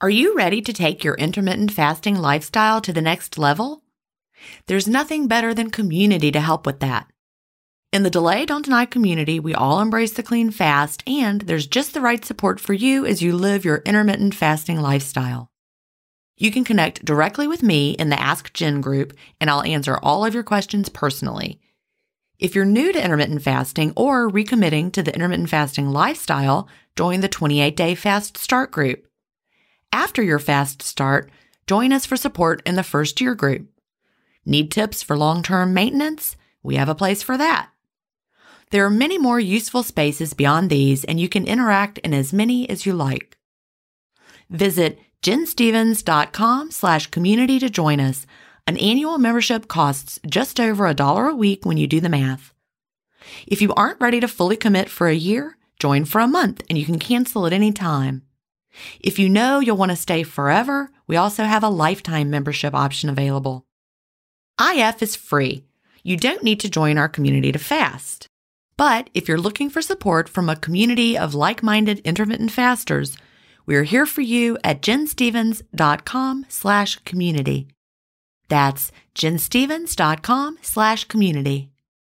Are you ready to take your intermittent fasting lifestyle to the next level? There's nothing better than community to help with that. In the Delay Don't Deny community, we all embrace the clean fast, and there's just the right support for you as you live your intermittent fasting lifestyle. You can connect directly with me in the Ask Jen group, and I'll answer all of your questions personally. If you're new to intermittent fasting or recommitting to the intermittent fasting lifestyle, join the 28-Day Fast Start group. After your fast start, join us for support in the First Year group. Need tips for long-term maintenance? We have a place for that. There are many more useful spaces beyond these, and you can interact in as many as you like. Visit jenstevens.com/community to join us. An annual membership costs just over $1 a week when you do the math. If you aren't ready to fully commit for a year, join for a month and you can cancel at any time. If you know you'll want to stay forever, we also have a lifetime membership option available. IF is free. You don't need to join our community to fast. But if you're looking for support from a community of like-minded intermittent fasters, we're here for you at jenstevens.com/community. That's jenstevens.com/community.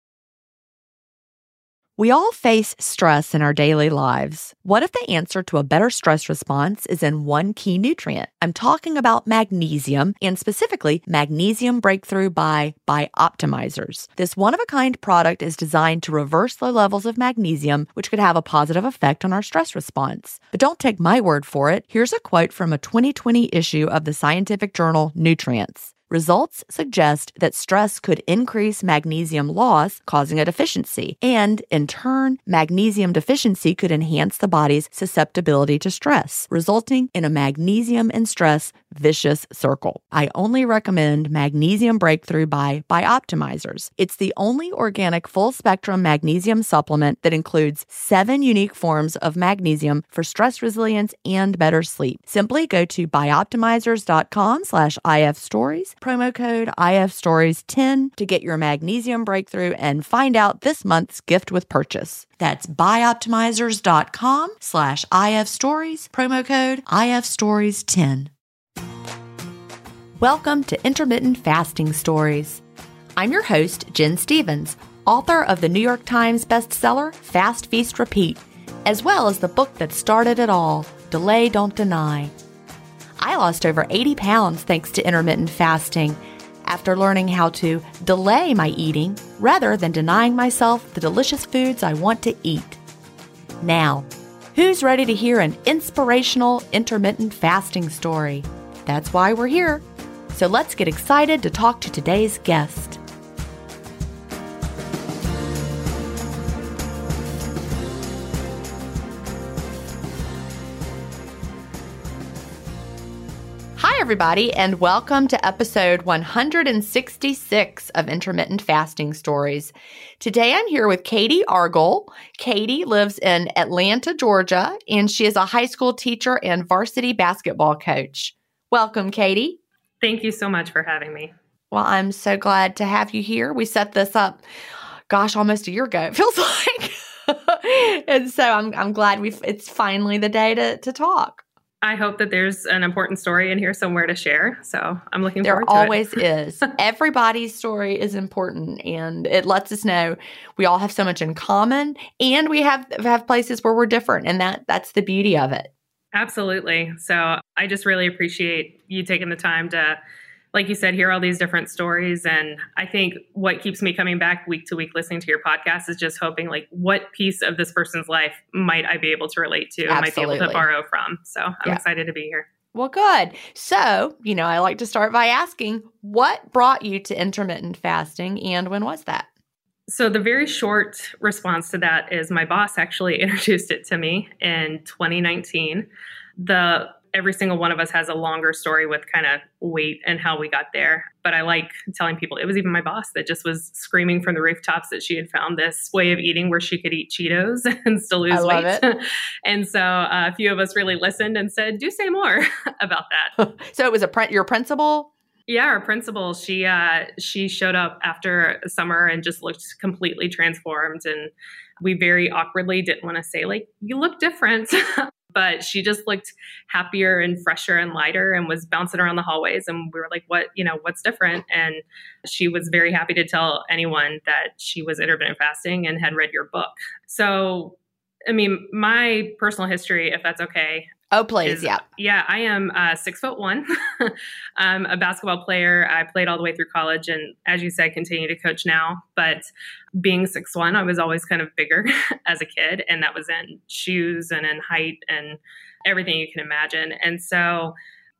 We all face stress in our daily lives. What if the answer to a better stress response is in one key nutrient? I'm talking about magnesium, and specifically Magnesium Breakthrough by Bioptimizers. This one-of-a-kind product is designed to reverse low levels of magnesium, which could have a positive effect on our stress response. But don't take my word for it. Here's a quote from a 2020 issue of the scientific journal Nutrients. Results suggest that stress could increase magnesium loss, causing a deficiency, and in turn, magnesium deficiency could enhance the body's susceptibility to stress, resulting in a magnesium and stress vicious circle. I only recommend Magnesium Breakthrough by Bioptimizers. It's the only organic full-spectrum magnesium supplement that includes 7 unique forms of magnesium for stress resilience and better sleep. Simply go to bioptimizers.com/ifstories, promo code IFStories10 to get your Magnesium Breakthrough and find out this month's gift with purchase. That's bioptimizers.com/ifstories, promo code IFStories10. Welcome to Intermittent Fasting Stories. I'm your host, Jen Stevens, author of the New York Times bestseller, Fast, Feast, Repeat, as well as the book that started it all, Delay Don't Deny. I lost over 80 pounds thanks to intermittent fasting after learning how to delay my eating rather than denying myself the delicious foods I want to eat. Now, who's ready to hear an inspirational intermittent fasting story? That's why we're here. So let's get excited to talk to today's guest. Hi, everybody, and welcome to episode 166 of Intermittent Fasting Stories. Today, I'm here with Katie Argel. Katie lives in Atlanta, Georgia, and she is a high school teacher and varsity basketball coach. Welcome, Katie. Thank you so much for having me. Well, I'm so glad to have you here. We set this up, almost a year ago, it feels like. And so I'm glad it's finally the day to talk. I hope that there's an important story in here somewhere to share. So I'm looking forward to it. There always is. Everybody's story is important, and it lets us know we all have so much in common, and we have places where we're different, and that's the beauty of it. Absolutely. So I just really appreciate you taking the time to, like you said, hear all these different stories. And I think what keeps me coming back week to week listening to your podcast is just hoping, like, what piece of this person's life might I be able to relate to and might be able to borrow from. So I'm excited to be here. Well, good. So, I like to start by asking, what brought you to intermittent fasting and when was that? So the very short response to that is my boss actually introduced it to me in 2019. Every single one of us has a longer story with kind of weight and how we got there. But I like telling people it was even my boss that just was screaming from the rooftops that she had found this way of eating where she could eat Cheetos and still lose weight. It. And so a few of us really listened and said, do say more about that. So it was your principal? Yeah, our principal, she showed up after summer and just looked completely transformed. And we very awkwardly didn't want to say, like, you look different. But she just looked happier and fresher and lighter and was bouncing around the hallways. And we were like, what's different? And she was very happy to tell anyone that she was intermittent fasting and had read your book. So, I mean, my personal history, if that's okay. Oh, please. Yeah, I am 6'1". I'm a basketball player. I played all the way through college and, as you said, continue to coach now. But being 6'1", I was always kind of bigger as a kid. And that was in shoes and in height and everything you can imagine. And so,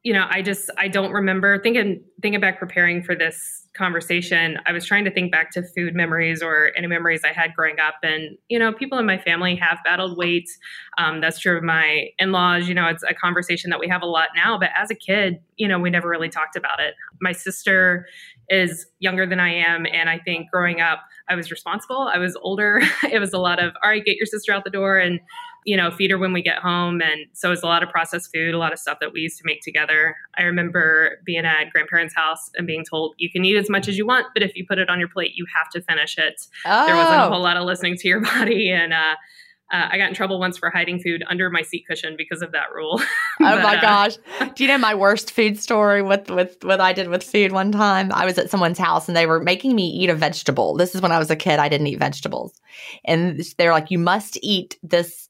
I don't remember thinking back preparing for this conversation. I was trying to think back to food memories or any memories I had growing up. And, people in my family have battled weight. That's true of my in-laws. It's a conversation that we have a lot now. But as a kid, we never really talked about it. My sister is younger than I am. And I think growing up, I was responsible. I was older. It was a lot of, all right, get your sister out the door and, feed her when we get home. And so it's a lot of processed food, a lot of stuff that we used to make together. I remember being at grandparents' house and being told you can eat as much as you want, but if you put it on your plate, you have to finish it. Oh. There wasn't a whole lot of listening to your body. And I got in trouble once for hiding food under my seat cushion because of that rule. Oh my gosh. Do you know my worst food story with what I did with food one time? I was at someone's house and they were making me eat a vegetable. This is when I was a kid. I didn't eat vegetables. And they're like, you must eat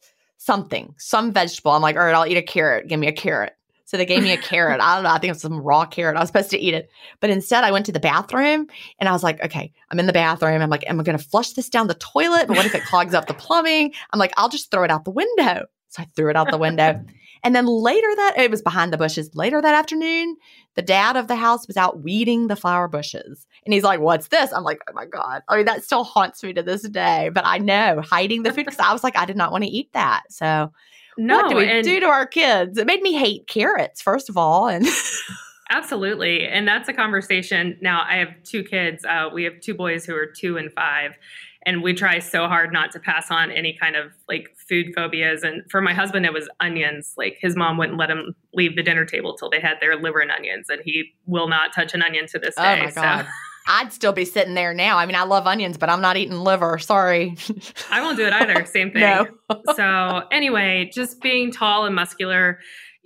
some vegetable. I'm like, all right, I'll eat a carrot. Give me a carrot. So they gave me a carrot. I don't know. I think it was some raw carrot. I was supposed to eat it. But instead, I went to the bathroom and I was like, okay, I'm in the bathroom. I'm like, am I going to flush this down the toilet? But what if it clogs up the plumbing? I'm like, I'll just throw it out the window. So I threw it out the window. And then it was behind the bushes. Later that afternoon, the dad of the house was out weeding the flower bushes. And he's like, what's this? I'm like, oh my God. I mean, that still haunts me to this day. But I know, hiding the food, because I was like, I did not want to eat that. So what do we do to our kids? It made me hate carrots, first of all. And absolutely. And that's a conversation. Now, I have two kids. We have two boys who are 2 and 5. And we try so hard not to pass on any kind of like food phobias. And for my husband, it was onions. Like his mom wouldn't let him leave the dinner table till they had their liver and onions. And he will not touch an onion to this day. Oh my God. I'd still be sitting there now. I mean, I love onions, but I'm not eating liver. Sorry. I won't do it either. Same thing. No. So anyway, just being tall and muscular,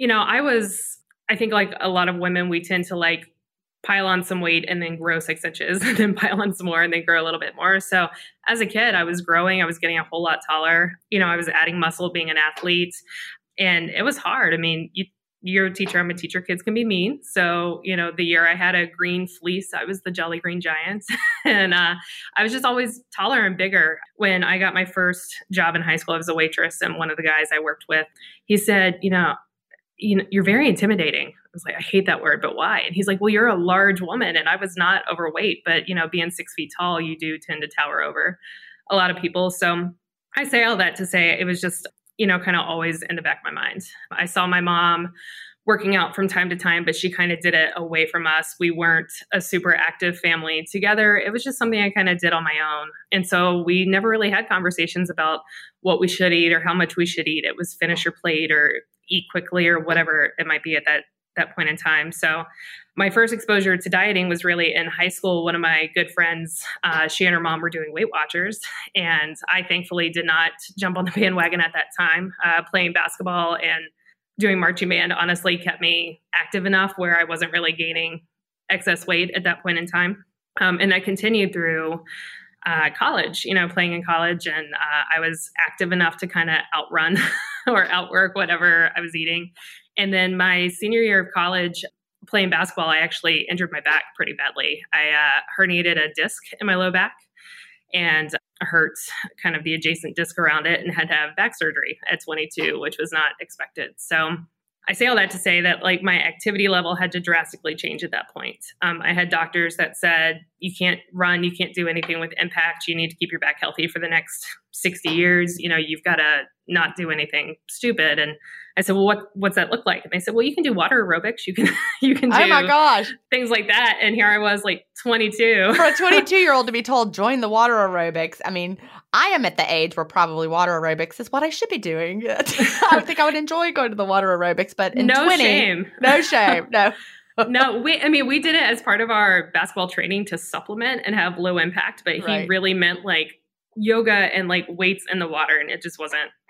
I think like a lot of women, we tend to like pile on some weight and then grow 6 inches and then pile on some more and then grow a little bit more. So as a kid, I was growing, I was getting a whole lot taller. I was adding muscle being an athlete and it was hard. I mean, you're a teacher, I'm a teacher, kids can be mean. So, the year I had a green fleece, I was the Jolly Green Giant. And I was just always taller and bigger. When I got my first job in high school, I was a waitress. And one of the guys I worked with, he said, you're very intimidating. I was like, I hate that word, but why? And he's like, well, you're a large woman. And I was not overweight, but being 6 feet tall, you do tend to tower over a lot of people. So I say all that to say it was just, kind of always in the back of my mind. I saw my mom working out from time to time, but she kind of did it away from us. We weren't a super active family together. It was just something I kind of did on my own. And so we never really had conversations about what we should eat or how much we should eat. It was finish your plate or eat quickly or whatever it might be at that point in time. So my first exposure to dieting was really in high school. One of my good friends, she and her mom were doing Weight Watchers. And I thankfully did not jump on the bandwagon at that time. Playing basketball and doing marching band honestly kept me active enough where I wasn't really gaining excess weight at that point in time. And I continued through college, playing in college. And I was active enough to kind of outrun or outwork whatever I was eating. And then my senior year of college, playing basketball, I actually injured my back pretty badly. I herniated a disc in my low back and hurt kind of the adjacent disc around it and had to have back surgery at 22, which was not expected. So I say all that to say that like my activity level had to drastically change at that point. I had doctors that said, you can't run, you can't do anything with impact. You need to keep your back healthy for the next 60 years. You've got to not do anything stupid. And I said, well, what's that look like? And they said, well, you can do water aerobics. You can do oh my gosh, things like that. And here I was like 22. For a 22-year-old to be told, join the water aerobics. I mean, I am at the age where probably water aerobics is what I should be doing. I would think I would enjoy going to the water aerobics, but in no 20, shame. No shame. No. No, we did it as part of our basketball training to supplement and have low impact, but he really meant like yoga and like weights in the water. And it just wasn't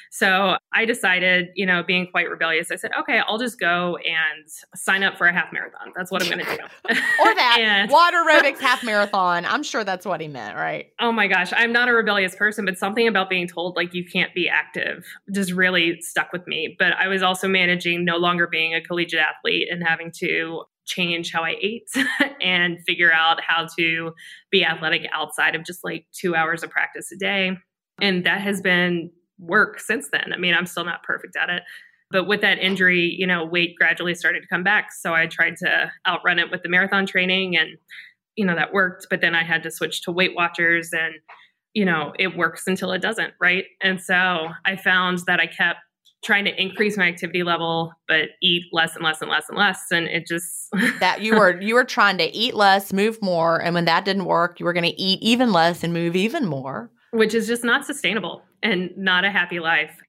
So I decided, being quite rebellious, I said, okay, I'll just go and sign up for a half marathon. That's what I'm going to do. Or that water aerobics half marathon. I'm sure that's what he meant, right? Oh my gosh. I'm not a rebellious person, but something about being told like you can't be active just really stuck with me. But I was also managing no longer being a collegiate athlete and having to change how I ate and figure out how to be athletic outside of just like 2 hours of practice a day. And that has been work since then. I mean, I'm still not perfect at it. But with that injury, weight gradually started to come back. So I tried to outrun it with the marathon training and, that worked. But then I had to switch to Weight Watchers and, it works until it doesn't. Right. And so I found that I kept trying to increase my activity level, but eat less and less and less and less. And it just that you were trying to eat less, move more. And when that didn't work, you were going to eat even less and move even more, which is just not sustainable and not a happy life.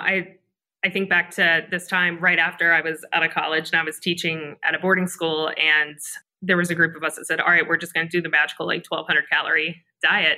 I think back to this time right after I was out of college and I was teaching at a boarding school, and there was a group of us that said, all right, we're just going to do the magical 1,200 calorie diet.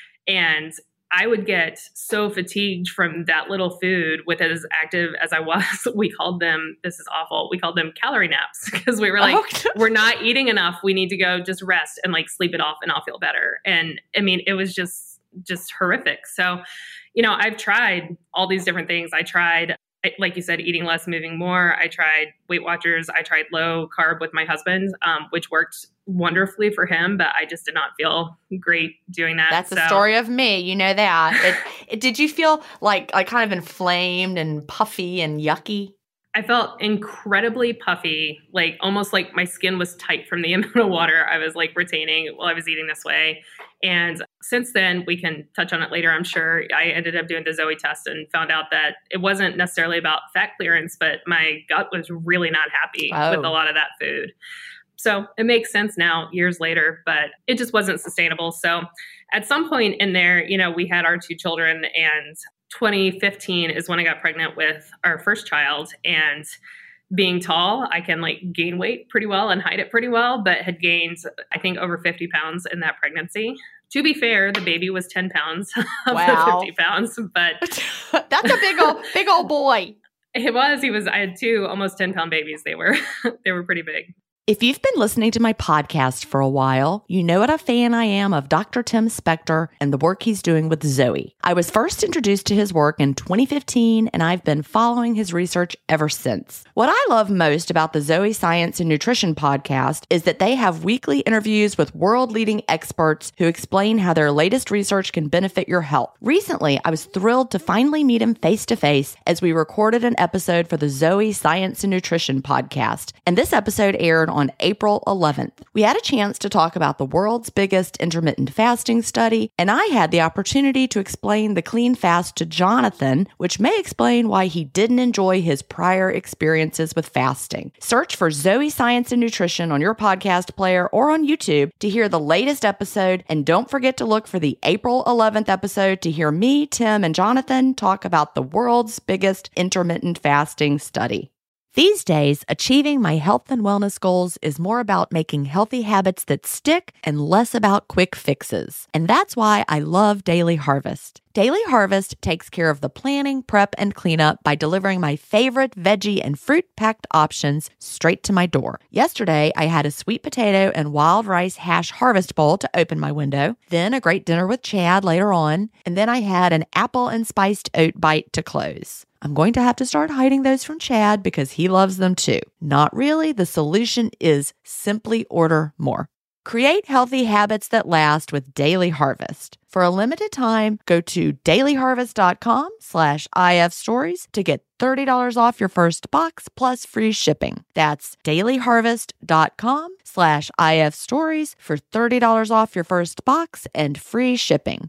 And I would get so fatigued from that little food with as active as I was. We called them, this is awful, we called them calorie naps because we were like, we're not eating enough. We need to go just rest and sleep it off and I'll feel better. And I mean, it was just horrific. So, I've tried all these different things. I tried, like you said, eating less, moving more. I tried Weight Watchers. I tried low carb with my husband, which worked wonderfully for him, but I just did not feel great doing that. That's the story of me. You know that. Did you feel like kind of inflamed and puffy and yucky? I felt incredibly puffy, almost like my skin was tight from the amount of water I was retaining while I was eating this way. And since then, we can touch on it later, I'm sure, I ended up doing the Zoe test and found out that it wasn't necessarily about fat clearance, but my gut was really not happy with a lot of that food. So it makes sense now, years later, but it just wasn't sustainable. So at some point in there, we had our 2 children, and 2015 is when I got pregnant with our first child. And being tall, I can gain weight pretty well and hide it pretty well, but had gained, I think, over 50 pounds in that pregnancy. To be fair, the baby was 10 pounds of the 50 pounds, but that's a big old boy. It was. I had 2 almost 10-pound babies. They were pretty big. If you've been listening to my podcast for a while, you know what a fan I am of Dr. Tim Spector and the work he's doing with Zoe. I was first introduced to his work in 2015, and I've been following his research ever since. What I love most about the Zoe Science and Nutrition podcast is that they have weekly interviews with world-leading experts who explain how their latest research can benefit your health. Recently, I was thrilled to finally meet him face-to-face as we recorded an episode for the Zoe Science and Nutrition podcast, and this episode aired on April 11th. We had a chance to talk about the world's biggest intermittent fasting study, and I had the opportunity to explain the clean fast to Jonathan, which may explain why he didn't enjoy his prior experiences with fasting. Search for Zoe Science and Nutrition on your podcast player or on YouTube to hear the latest episode, and don't forget to look for the April 11th episode to hear me, Tim, and Jonathan talk about the world's biggest intermittent fasting study. These days, achieving my health and wellness goals is more about making healthy habits that stick and less about quick fixes. And that's why I love Daily Harvest. Daily Harvest takes care of the planning, prep, and cleanup by delivering my favorite veggie and fruit-packed options straight to my door. Yesterday, I had a sweet potato and wild rice hash harvest bowl to open my window, then a great dinner with Chad later on, and then I had an apple and spiced oat bite to close. I'm going to have to start hiding those from Chad because he loves them too. Not really. The solution is simply order more. Create healthy habits that last with Daily Harvest. For a limited time, go to dailyharvest.com/ifstories to get $30 off your first box plus free shipping. That's dailyharvest.com/ifstories for $30 off your first box and free shipping.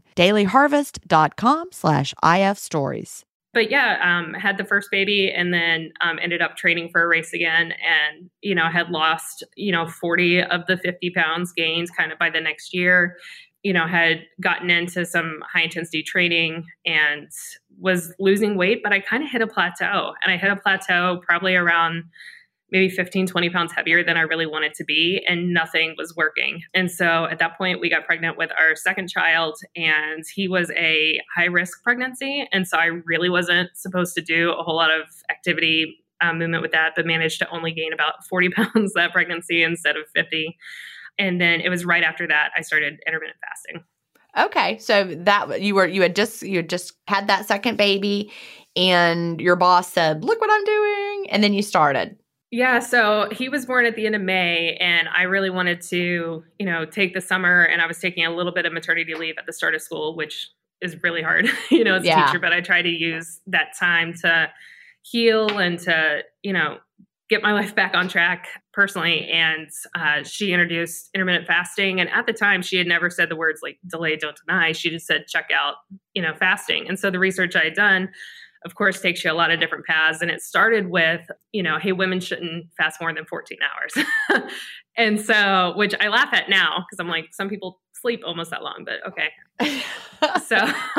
dailyharvest.com/ifstories. But yeah, had the first baby and then ended up training for a race again, and, had lost, 40 of the 50 pounds gained kind of by the next year, had gotten into some high intensity training and was losing weight, but I kind of hit a plateau, and I hit a plateau probably around maybe 15, 20 pounds heavier than I really wanted to be, and nothing was working. And so at that point, we got pregnant with our second child, and he was a high risk pregnancy. And so I really wasn't supposed to do a whole lot of activity movement with that, but managed to only gain about 40 pounds that pregnancy instead of 50. And then it was right after that I started intermittent fasting. Okay. So that you had just had that second baby and your boss said, "Look what I'm doing." And then you started. Yeah. So he was born at the end of May, and I really wanted to, take the summer, and I was taking a little bit of maternity leave at the start of school, which is really hard, as a teacher, but I try to use that time to heal and to, get my life back on track personally. And she introduced intermittent fasting. And at the time, she had never said the words like delay, don't deny. She just said, check out, fasting. And so the research I had done, of course, takes you a lot of different paths. And it started with, hey, women shouldn't fast more than 14 hours. And so, which I laugh at now because I'm like, some people sleep almost that long, but okay. So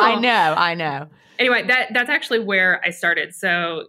I know. Anyway, that's actually where I started. So,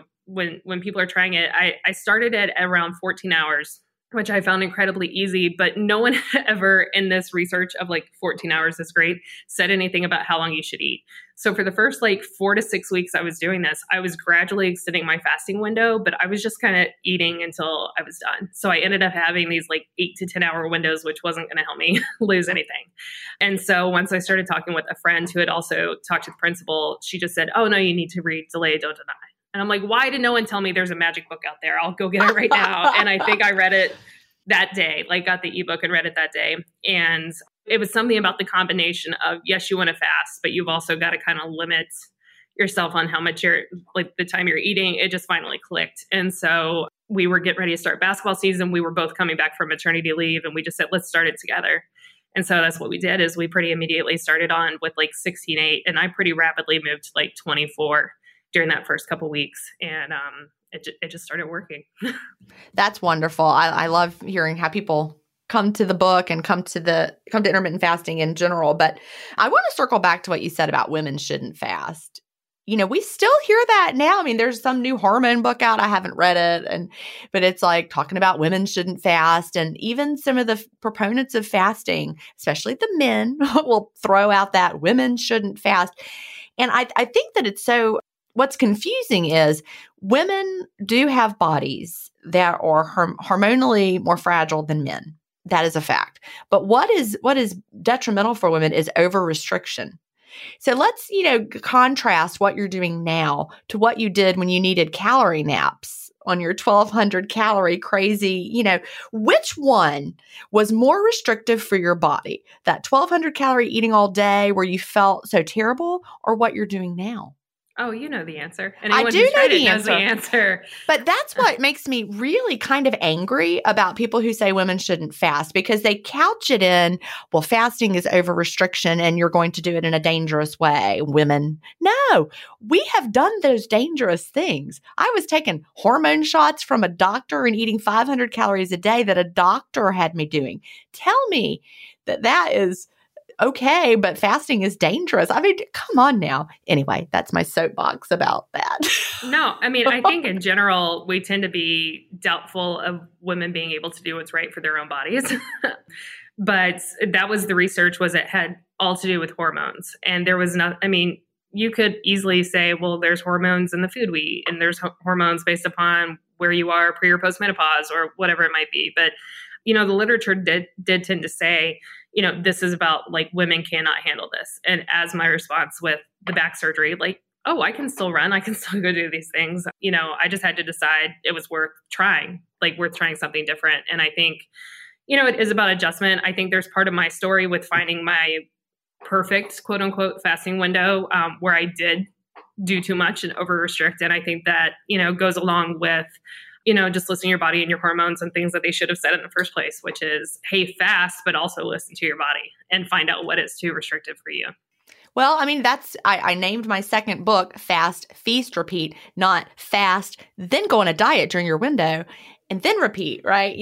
when people are trying it, I started at around 14 hours, which I found incredibly easy, but no one ever in this research of 14 hours is great said anything about how long you should eat. So for the first 4 to 6 weeks I was doing this, I was gradually extending my fasting window, but I was just kind of eating until I was done. So I ended up having these 8 to 10 hour windows, which wasn't going to help me lose anything. And so once I started talking with a friend who had also talked to the principal, she just said, "Oh no, you need to read Delay, Don't Deny." And I'm like, why did no one tell me there's a magic book out there? I'll go get it right now. And I think I read it that day, got the ebook and read it that day. And it was something about the combination of, yes, you want to fast, but you've also got to kind of limit yourself on how much you're, the time you're eating. It just finally clicked. And so we were getting ready to start basketball season. We were both coming back from maternity leave, and we just said, let's start it together. And so that's what we did, is we pretty immediately started on with 16.8, and I pretty rapidly moved to 24 during that first couple of weeks. And it just started working. That's wonderful. I love hearing how people come to the book and come to intermittent fasting in general. But I want to circle back to what you said about women shouldn't fast. We still hear that now. I mean, there's some new hormone book out. I haven't read it, but it's talking about women shouldn't fast. And even some of the proponents of fasting, especially the men, will throw out that women shouldn't fast. And I think that it's so, what's confusing is women do have bodies that are hormonally more fragile than men. That is a fact. But what is detrimental for women is over-restriction. So let's, contrast what you're doing now to what you did when you needed calorie naps on your 1,200 calorie crazy, which one was more restrictive for your body? That 1,200 calorie eating all day where you felt so terrible, or what you're doing now? Oh, you know the answer. Anyone I do know the answer. But that's what makes me really kind of angry about people who say women shouldn't fast, because they couch it in, well, fasting is over restriction and you're going to do it in a dangerous way. Women, no, we have done those dangerous things. I was taking hormone shots from a doctor and eating 500 calories a day that a doctor had me doing. Tell me that is okay, but fasting is dangerous. I mean, come on now. Anyway, that's my soapbox about that. No, I mean, I think in general, we tend to be doubtful of women being able to do what's right for their own bodies. But that was the research, was it had all to do with hormones. And there was not, I mean, you could easily say, well, there's hormones in the food we eat, and there's hormones based upon where you are pre or post menopause or whatever it might be. But the literature did tend to say, this is about women cannot handle this. And as my response with the back surgery, oh, I can still run. I can still go do these things. I just had to decide it was worth trying something different. And I think, it is about adjustment. I think there's part of my story with finding my perfect quote unquote fasting window where I did do too much and over restrict. And I think that, goes along with just listening to your body and your hormones and things that they should have said in the first place, which is, hey, fast, but also listen to your body and find out what is too restrictive for you. Well, I mean, I named my second book Fast, Feast, Repeat, not fast, then go on a diet during your window and then repeat, right?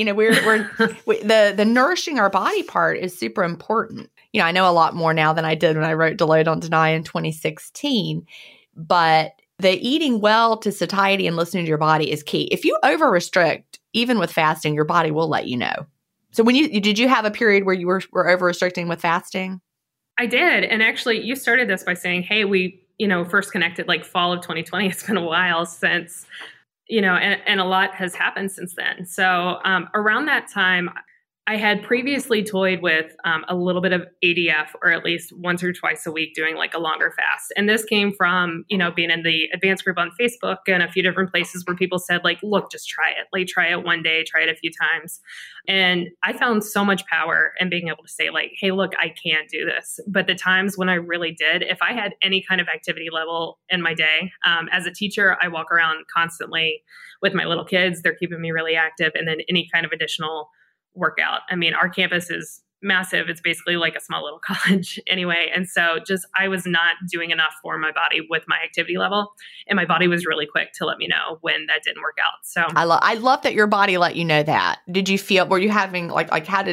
The nourishing our body part is super important. I know a lot more now than I did when I wrote Delay, Don't Deny in 2016, but The eating well to satiety and listening to your body is key. If you over restrict, even with fasting, your body will let you know. So did you have a period where you were over restricting with fasting? I did. And actually you started this by saying, hey, we, first connected like fall of 2020. It's been a while since, and a lot has happened since then. So around that time, I had previously toyed with a little bit of ADF, or at least once or twice a week doing like a longer fast. And this came from, being in the advanced group on Facebook and a few different places where people said like, look, just try it. Like try it one day, try it a few times. And I found so much power in being able to say like, hey, look, I can do this. But the times when I really did, if I had any kind of activity level in my day, as a teacher, I walk around constantly with my little kids. They're keeping me really active. And then any kind of additional workout. I mean, our campus is massive. It's basically like a small little college anyway. And so I was not doing enough for my body with my activity level. And my body was really quick to let me know when that didn't work out. So I love that your body let you know that. Did you feel, were you having what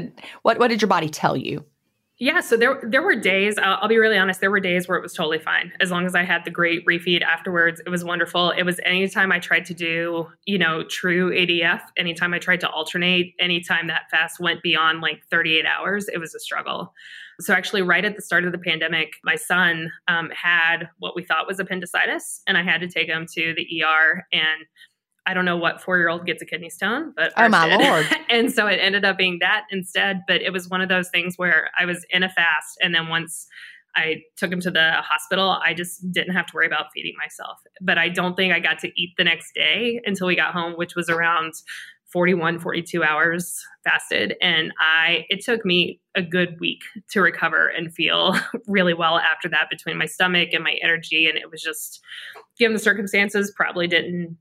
did your body tell you? Yeah. So there were days, I'll be really honest, there were days where it was totally fine. As long as I had the great refeed afterwards, it was wonderful. It was anytime I tried to do, true ADF, anytime I tried to alternate, anytime that fast went beyond like 38 hours, it was a struggle. So actually right at the start of the pandemic, my son had what we thought was appendicitis, and I had to take him to the ER. And I don't know what 4-year-old gets a kidney stone, but oh my Lord. And so it ended up being that instead. But it was one of those things where I was in a fast. And then once I took him to the hospital, I just didn't have to worry about feeding myself. But I don't think I got to eat the next day until we got home, which was around 41, 42 hours fasted. And it took me a good week to recover and feel really well after that, between my stomach and my energy. And it was just, given the circumstances, probably didn't,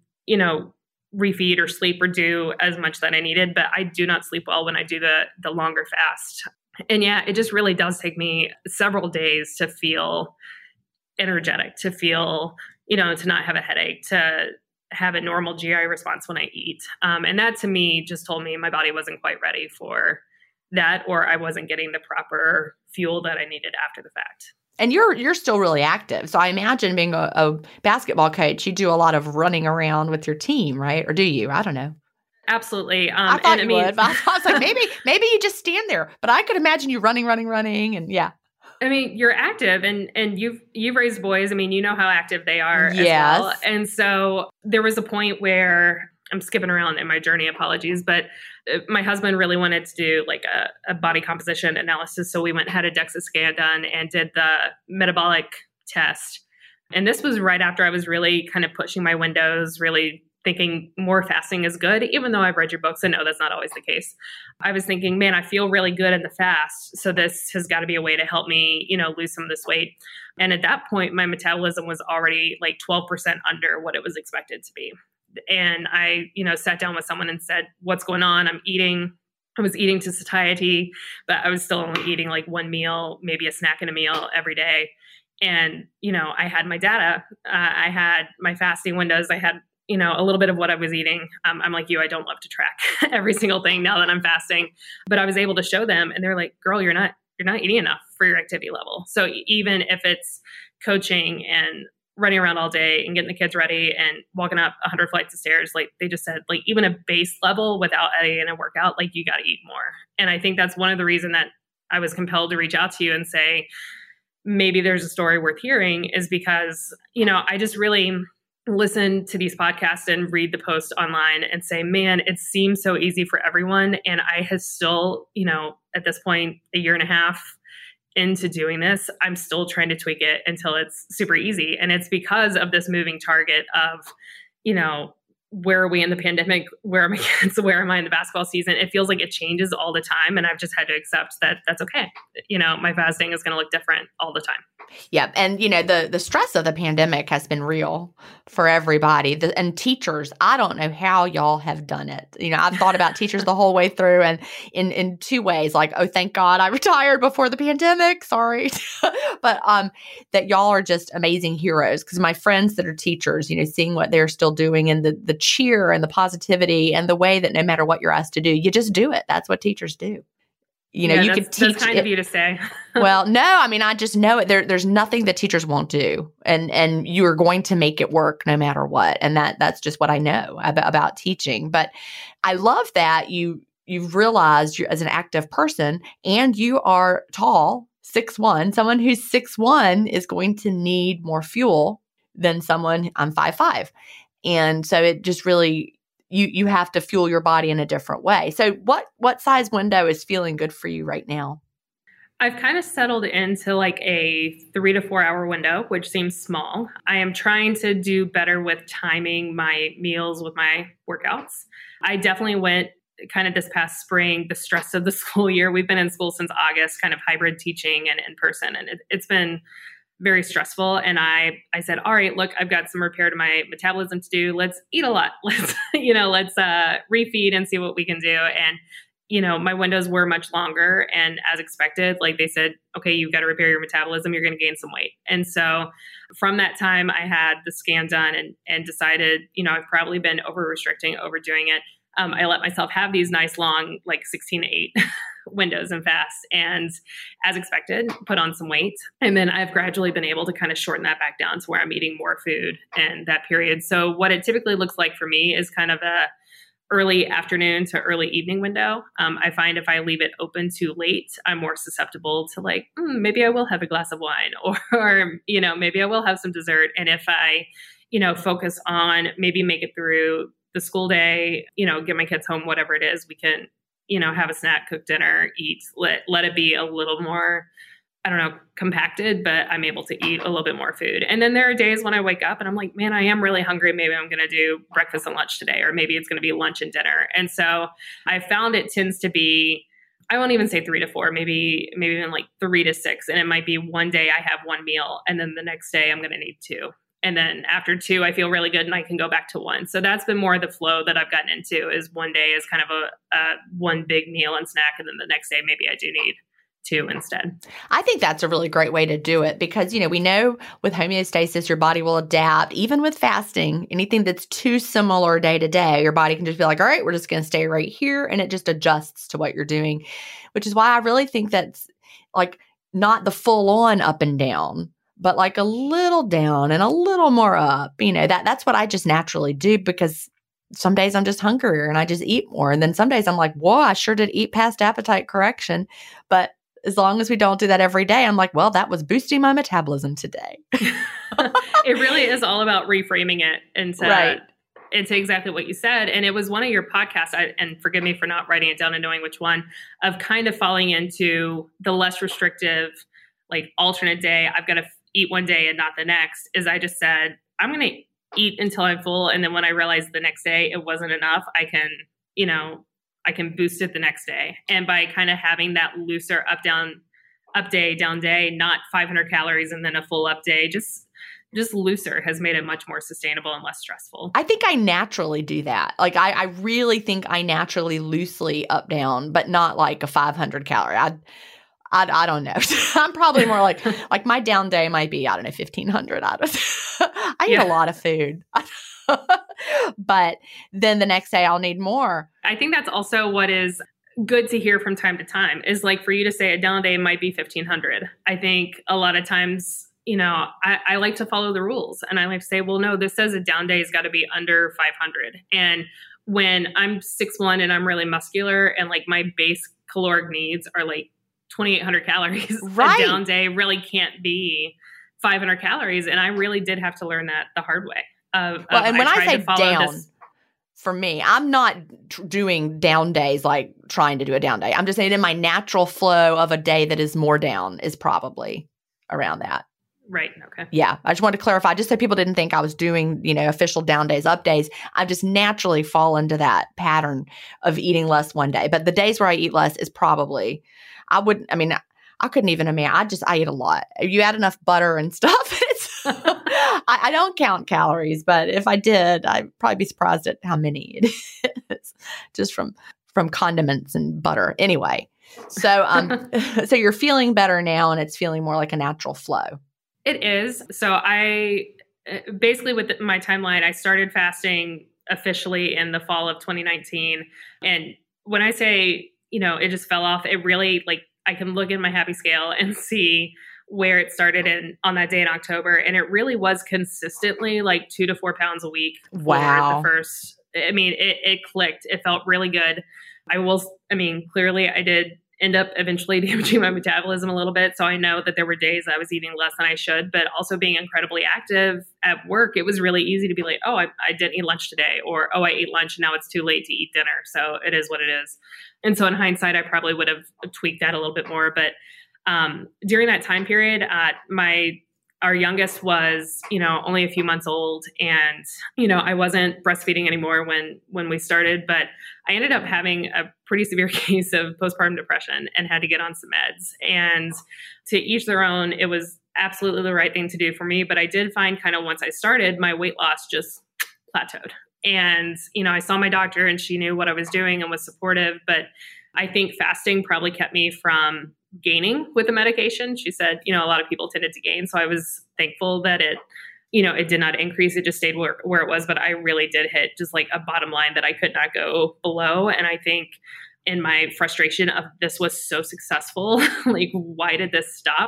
refeed or sleep or do as much that I needed, but I do not sleep well when I do the longer fast. And yeah, it just really does take me several days to feel energetic, to feel, to not have a headache, to have a normal GI response when I eat. And that to me just told me my body wasn't quite ready for that, or I wasn't getting the proper fuel that I needed after the fact. And you're still really active. So I imagine being a basketball coach, you do a lot of running around with your team, right? Or do you? I don't know. Absolutely. I thought you would. But I was like, maybe you just stand there. But I could imagine you running, and yeah. I mean, you're active, and you've raised boys. I mean, you know how active they are yes. as well. And so there was a point where I'm skipping around in my journey, apologies, but my husband really wanted to do like a body composition analysis. So we had a DEXA scan done and did the metabolic test. And this was right after I was really kind of pushing my windows, really thinking more fasting is good, even though I've read your books and know that's not always the case. I was thinking, man, I feel really good in the fast. So this has got to be a way to help me, lose some of this weight. And at that point, my metabolism was already like 12% under what it was expected to be. And I, sat down with someone and said, what's going on? I was eating to satiety, but I was still only eating like one meal, maybe a snack and a meal every day. And, I had my data, I had my fasting windows, I had, a little bit of what I was eating. I'm like you, I don't love to track every single thing now that I'm fasting, but I was able to show them, and they're like, girl, you're not eating enough for your activity level. So even if it's coaching and running around all day and getting the kids ready and walking up 100 flights of stairs, like they just said, like even a base level without adding in a workout, like you got to eat more. And I think that's one of the reasons that I was compelled to reach out to you and say, maybe there's a story worth hearing, is because, I just really listen to these podcasts and read the posts online and say, man, it seems so easy for everyone. And I have still, at this point, a year and a half into doing this, I'm still trying to tweak it until it's super easy. And it's because of this moving target of, where are we in the pandemic? Where are my kids? Where am I in the basketball season? It feels like it changes all the time. And I've just had to accept that that's okay. My fasting is going to look different all the time. Yep. And, the stress of the pandemic has been real for everybody. And teachers, I don't know how y'all have done it. I've thought about teachers the whole way through, and in two ways, like, oh, thank God I retired before the pandemic. Sorry. But that y'all are just amazing heroes, because my friends that are teachers, seeing what they're still doing, and the cheer and the positivity and the way that no matter what you're asked to do, you just do it. That's what teachers do. You could teach that's kind of you to say. Well, no, I mean, I just know it. There's nothing that teachers won't do, and you are going to make it work no matter what. And that's just what I know about teaching. But I love that you've realized you're as an active person, and you are tall, 6'1". Someone who's 6'1" is going to need more fuel than someone I'm 5'5", and so it just really you have to fuel your body in a different way. So what size window is feeling good for you right now? I've kind of settled into like a 3 to 4 hour window, which seems small. I am trying to do better with timing my meals with my workouts. I definitely went kind of this past spring, the stress of the school year. We've been in school since August, kind of hybrid teaching and in person. And it's been very stressful. And I said, all right, look, I've got some repair to my metabolism to do. Let's eat a lot. Let's refeed and see what we can do. And my windows were much longer, and as expected, like they said, okay, you've got to repair your metabolism. You're going to gain some weight. And so from that time, I had the scan done and decided, I've probably been overrestricting, overdoing it. I let myself have these nice long, like 16 to 8 windows and fast, and as expected, put on some weight. And then I've gradually been able to kind of shorten that back down to where I'm eating more food in that period. So what it typically looks like for me is kind of a early afternoon to early evening window. I find if I leave it open too late, I'm more susceptible to like, maybe I will have a glass of wine or maybe I will have some dessert. And if I, focus on maybe make it through the school day, get my kids home, whatever it is, we can, have a snack, cook dinner, eat, let it be a little more, I don't know, compacted, but I'm able to eat a little bit more food. And then there are days when I wake up and I'm like, man, I am really hungry. Maybe I'm going to do breakfast and lunch today, or maybe it's going to be lunch and dinner. And so I found it tends to be, I won't even say 3 to 4, maybe even like 3 to 6. And it might be one day I have one meal, and then the next day I'm going to need 2. And then after 2, I feel really good and I can go back to 1. So that's been more the flow that I've gotten into, is one day is kind of a one big meal and snack. And then the next day, maybe I do need 2 instead. I think that's a really great way to do it because, we know with homeostasis, your body will adapt. Even with fasting, anything that's too similar day to day, your body can just be like, all right, we're just going to stay right here. And it just adjusts to what you're doing, which is why I really think that's like not the full on up and down, but like a little down and a little more up. That's what I just naturally do because some days I'm just hungrier and I just eat more. And then some days I'm like, whoa, I sure did eat past appetite correction. But as long as we don't do that every day, I'm like, well, that was boosting my metabolism today. It really is all about reframing it into exactly what you said. And it was one of your podcasts, and forgive me for not writing it down and knowing which one, of kind of falling into the less restrictive, like alternate day. I've got to eat one day and not the next. Is I just said, I'm going to eat until I'm full. And then when I realize the next day it wasn't enough, I can boost it the next day. And by kind of having that looser up day, down day, not 500 calories and then a full up day, just looser has made it much more sustainable and less stressful. I think I naturally do that. Like I really think I naturally loosely up down, but not like a 500 calorie. I don't know. I'm probably more like my down day might be, 1,500. I eat a lot of food. But then the next day I'll need more. I think that's also what is good to hear from time to time is like for you to say a down day might be 1,500. I think a lot of times, I like to follow the rules and I like to say, well, no, this says a down day has got to be under 500. And when I'm 6'1" and I'm really muscular and like my base caloric needs are like 2,800 calories, right. A down day really can't be 500 calories. And I really did have to learn that the hard way. And when I say down, for me, I'm not doing down days like trying to do a down day. I'm just saying in my natural flow of a day that is more down is probably around that. Right. Okay. Yeah. I just wanted to clarify just so people didn't think I was doing, official down days, up days. I just naturally fall into that pattern of eating less one day. But the days where I eat less is probably, I couldn't even imagine. I eat a lot. If you add enough butter and stuff, I don't count calories, but if I did, I'd probably be surprised at how many it is just from condiments and butter. Anyway, so so you're feeling better now and it's feeling more like a natural flow. It is. So I basically with my timeline, I started fasting officially in the fall of 2019. And when I say, it just fell off. It really, like, I can look at my happy scale and see where it started on that day in October. And it really was consistently like 2 to 4 pounds a week. Wow. For the first, it clicked. It felt really good. Clearly I did end up eventually damaging my metabolism a little bit. So I know that there were days I was eating less than I should, but also being incredibly active at work, it was really easy to be like, oh, I didn't eat lunch today, or, oh, I ate lunch and now it's too late to eat dinner. So it is what it is. And so in hindsight, I probably would have tweaked that a little bit more. But during that time period, our youngest was, only a few months old, and, I wasn't breastfeeding anymore when we started, but I ended up having a pretty severe case of postpartum depression and had to get on some meds. And to each their own, it was absolutely the right thing to do for me. But I did find kind of once I started, my weight loss just plateaued. And, I saw my doctor and she knew what I was doing and was supportive, but I think fasting probably kept me from gaining with the medication. She said, a lot of people tended to gain. So I was thankful that it did not increase. It just stayed where it was. But I really did hit just like a bottom line that I could not go below. And I think in my frustration of this was so successful, like, why did this stop?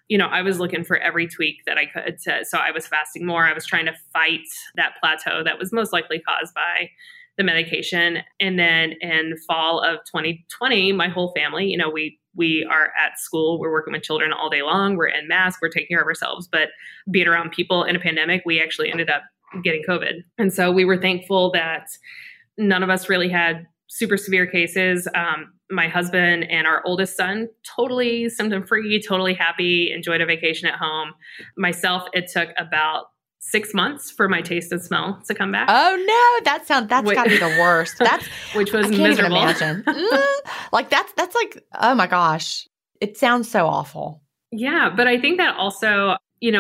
I was looking for every tweak that I could. So I was fasting more. I was trying to fight that plateau that was most likely caused by the medication. And then in fall of 2020, my whole family, we are at school, we're working with children all day long, we're in mask, we're taking care of ourselves, but being around people in a pandemic, we actually ended up getting COVID. And so we were thankful that none of us really had super severe cases. My husband and our oldest son, totally symptom-free, totally happy, enjoyed a vacation at home. Myself, it took about 6 months for my taste and smell to come back. Oh no, that's gotta be the worst. That's which was I can't miserable. Even imagine. Like that's like, oh my gosh, it sounds so awful. Yeah, but I think that also,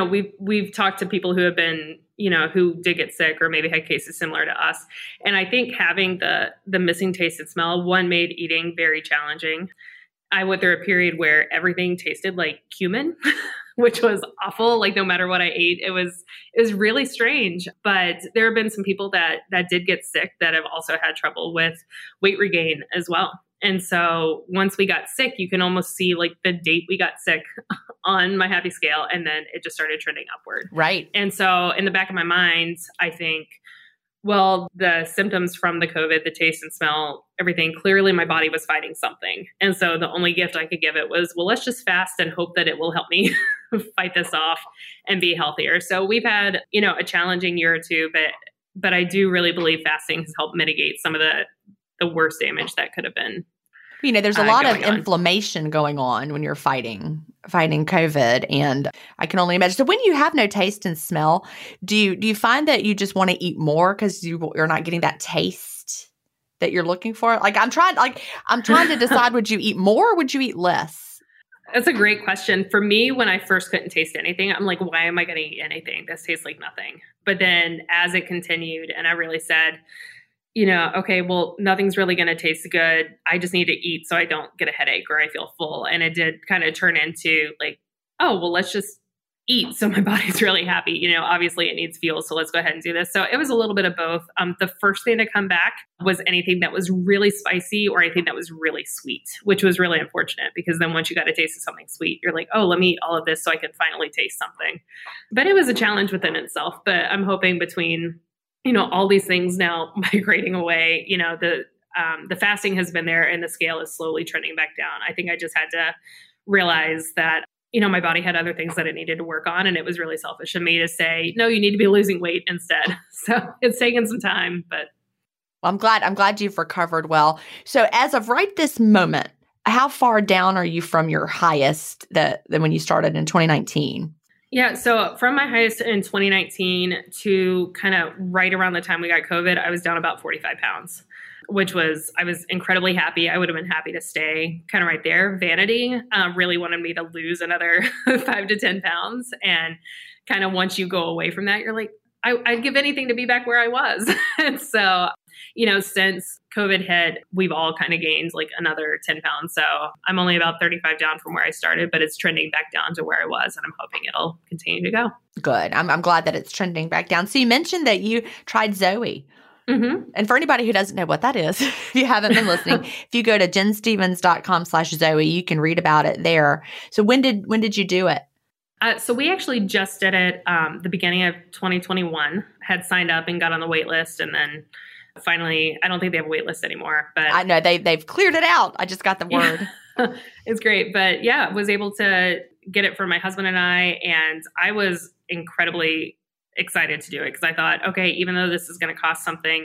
we've talked to people who have been, who did get sick or maybe had cases similar to us, and I think having the missing taste and smell, one, made eating very challenging. I went through a period where everything tasted like cumin, which was awful. Like, no matter what I ate, it was really strange. But there have been some people that did get sick that have also had trouble with weight regain as well. And so once we got sick, you can almost see like the date we got sick on my happy scale, and then it just started trending upward. Right. And so in the back of my mind, I think, well, the symptoms from the COVID, the taste and smell, everything, clearly my body was fighting something. And so the only gift I could give it was, well, let's just fast and hope that it will help me fight this off and be healthier. So we've had, a challenging year or two, but I do really believe fasting has helped mitigate some of the worst damage that could have been. There's a lot of inflammation going on when you're fighting COVID, and I can only imagine. So when you have no taste and smell, do you find that you just want to eat more because you're not getting that taste that you're looking for? Like, I'm trying to decide, would you eat more or would you eat less? That's a great question. For me, when I first couldn't taste anything, I'm like, why am I going to eat anything? This tastes like nothing. But then as it continued and I really said, okay, well, nothing's really going to taste good. I just need to eat so I don't get a headache or I feel full. And it did kind of turn into like, oh, well, let's just eat so my body's really happy. Obviously it needs fuel, so let's go ahead and do this. So it was a little bit of both. The first thing to come back was anything that was really spicy or anything that was really sweet, which was really unfortunate because then once you got a taste of something sweet, you're like, oh, let me eat all of this so I can finally taste something. But it was a challenge within itself. But I'm hoping between all these things now migrating away, the fasting has been there and the scale is slowly trending back down. I think I just had to realize that, my body had other things that it needed to work on. And it was really selfish of me to say, no, you need to be losing weight instead. So it's taken some time, but. Well, I'm glad you've recovered well. So as of right this moment, how far down are you from your highest than when you started in 2019? Yeah. So from my highest in 2019 to kind of right around the time we got COVID, I was down about 45 pounds, I was incredibly happy. I would have been happy to stay kind of right there. Vanity really wanted me to lose another 5 to 10 pounds. And kind of once you go away from that, you're like, I'd give anything to be back where I was. And so, since COVID hit, we've all kind of gained like another 10 pounds. So I'm only about 35 down from where I started, but it's trending back down to where I was. And I'm hoping it'll continue to go. Good. I'm glad that it's trending back down. So you mentioned that you tried Zoe. Mm-hmm. And for anybody who doesn't know what that is, if you haven't been listening, if you go to jenstevens.com/Zoe, you can read about it there. So when did you do it? So we actually just did it the beginning of 2021, had signed up and got on the wait list. And then finally, I don't think they have a wait list anymore, but I know they've cleared it out. I just got the word. Yeah. It's great. But yeah, was able to get it for my husband and I was incredibly excited to do it because I thought, okay, even though this is going to cost something,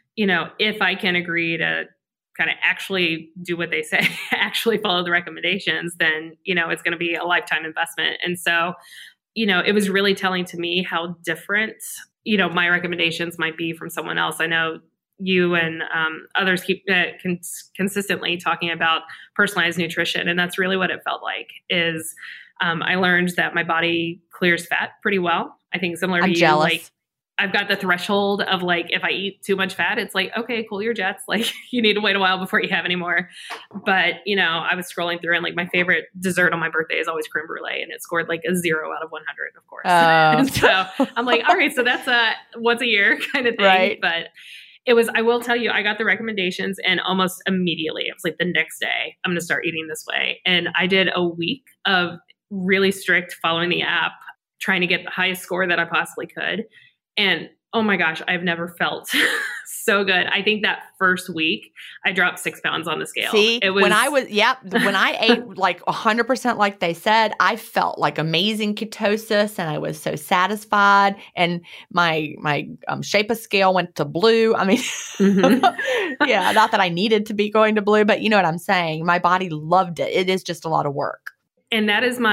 if I can agree to kind of actually do what they say, actually follow the recommendations, then, it's going to be a lifetime investment. And so, it was really telling to me how different, my recommendations might be from someone else. I know you and others keep consistently talking about personalized nutrition. And that's really what it felt like is I learned that my body clears fat pretty well. I think similar to I'm you, jealous. like I've got the threshold of like, if I eat too much fat, it's like, okay, cool your jets. Like you need to wait a while before you have any more. But, I was scrolling through and like my favorite dessert on my birthday is always creme brulee. And it scored like a 0 out of 100, of course. And so I'm like, all right, so that's a once a year kind of thing. Right. But I will tell you, I got the recommendations and almost immediately, it was like the next day, I'm going to start eating this way. And I did a week of really strict following the app, trying to get the highest score that I possibly could. And oh my gosh, I've never felt so good. I think that first week I dropped 6 pounds on the scale. See, when I ate like 100% like they said, I felt like amazing ketosis and I was so satisfied and my Shape of scale went to blue. I mean, yeah, not that I needed to be going to blue, but you know what I'm saying? My body loved it. It is just a lot of work. And that is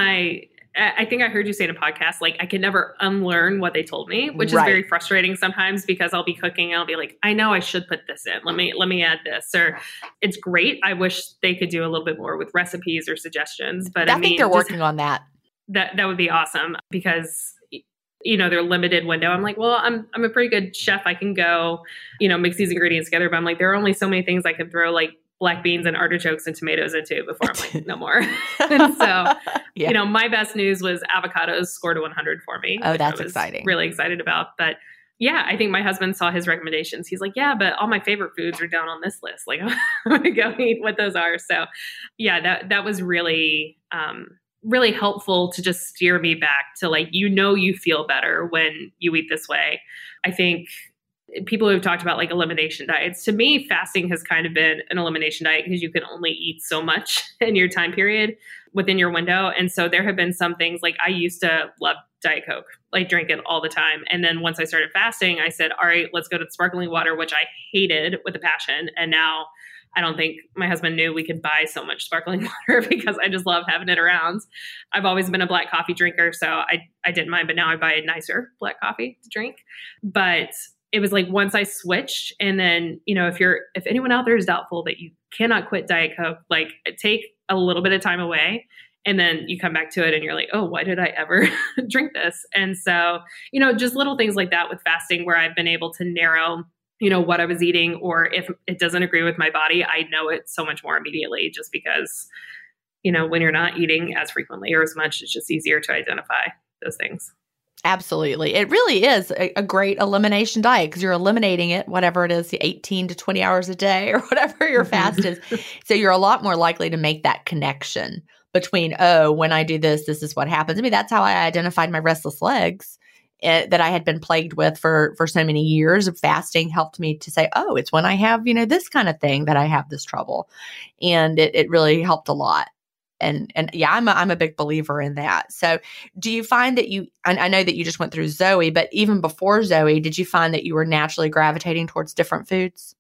I think I heard you say in a podcast, like I can never unlearn what they told me, which is very frustrating sometimes because I'll be cooking and I'll be like, I know I should put this in. Let me add this. Or it's great. I wish they could do a little bit more with recipes or suggestions, but I think they're working on that. That would be awesome because they're limited window. I'm like, well, I'm a pretty good chef. I can go, mix these ingredients together, but I'm like, there are only so many things I could throw like black beans and artichokes and tomatoes into before I'm like, no more. And so, yeah. My best news was avocados scored a 100 for me. Oh, that's exciting. Really excited about. But yeah, I think my husband saw his recommendations. He's like, yeah, but all my favorite foods are down on this list. Like I'm going to go eat what those are. So yeah, that was really, really helpful to just steer me back to like, you feel better when you eat this way. I think people who've talked about like elimination diets, to me, fasting has kind of been an elimination diet because you can only eat so much in your time period within your window. And so there have been some things like I used to love Diet Coke, like drink it all the time. And then once I started fasting, I said, all right, let's go to the sparkling water, which I hated with a passion. And now I don't think my husband knew we could buy so much sparkling water because I just love having it around. I've always been a black coffee drinker, so I didn't mind, but now I buy a nicer black coffee to drink. But it was like once I switched, and then, if anyone out there is doubtful that you cannot quit Diet Coke, like take a little bit of time away and then you come back to it and you're like, oh, why did I ever drink this? And so, just little things like that with fasting where I've been able to narrow, what I was eating, or if it doesn't agree with my body, I know it so much more immediately just because, when you're not eating as frequently or as much, it's just easier to identify those things. Absolutely. It really is a great elimination diet because you're eliminating it, whatever it is, 18 to 20 hours a day or whatever your fast is. So you're a lot more likely to make that connection between, oh, when I do this, this is what happens. I mean, that's how I identified my restless legs that I had been plagued with for so many years. Of fasting helped me to say, oh, it's when I have, this kind of thing that I have this trouble. And it really helped a lot. And yeah, I'm a big believer in that. So do you find that I know that you just went through Zoe, but even before Zoe, did you find that you were naturally gravitating towards different foods?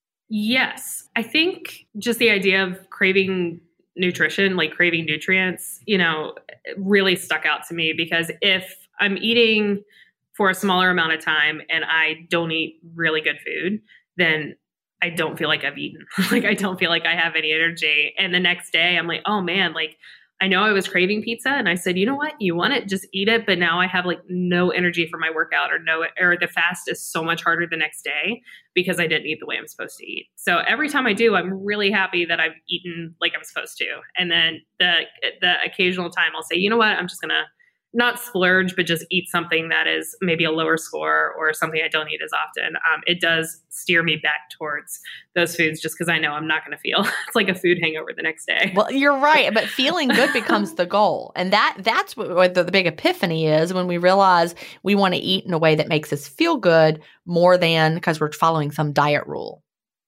Yes. I think just the idea of craving nutrition, like craving nutrients, really stuck out to me because if I'm eating for a smaller amount of time and I don't eat really good food, then I don't feel like I've eaten. Like, I don't feel like I have any energy. And the next day I'm like, oh man, like I know I was craving pizza and I said, you know what, you want it, just eat it. But now I have like no energy for my workout or the fast is so much harder the next day because I didn't eat the way I'm supposed to eat. So every time I do, I'm really happy that I've eaten like I'm supposed to. And then the occasional time I'll say, you know what, I'm just going to not splurge, but just eat something that is maybe a lower score or something I don't eat as often, it does steer me back towards those foods just because I know I'm not going to feel it's like a food hangover the next day. Well, you're right. But feeling good becomes the goal. And that's what the big epiphany is when we realize we want to eat in a way that makes us feel good more than because we're following some diet rule.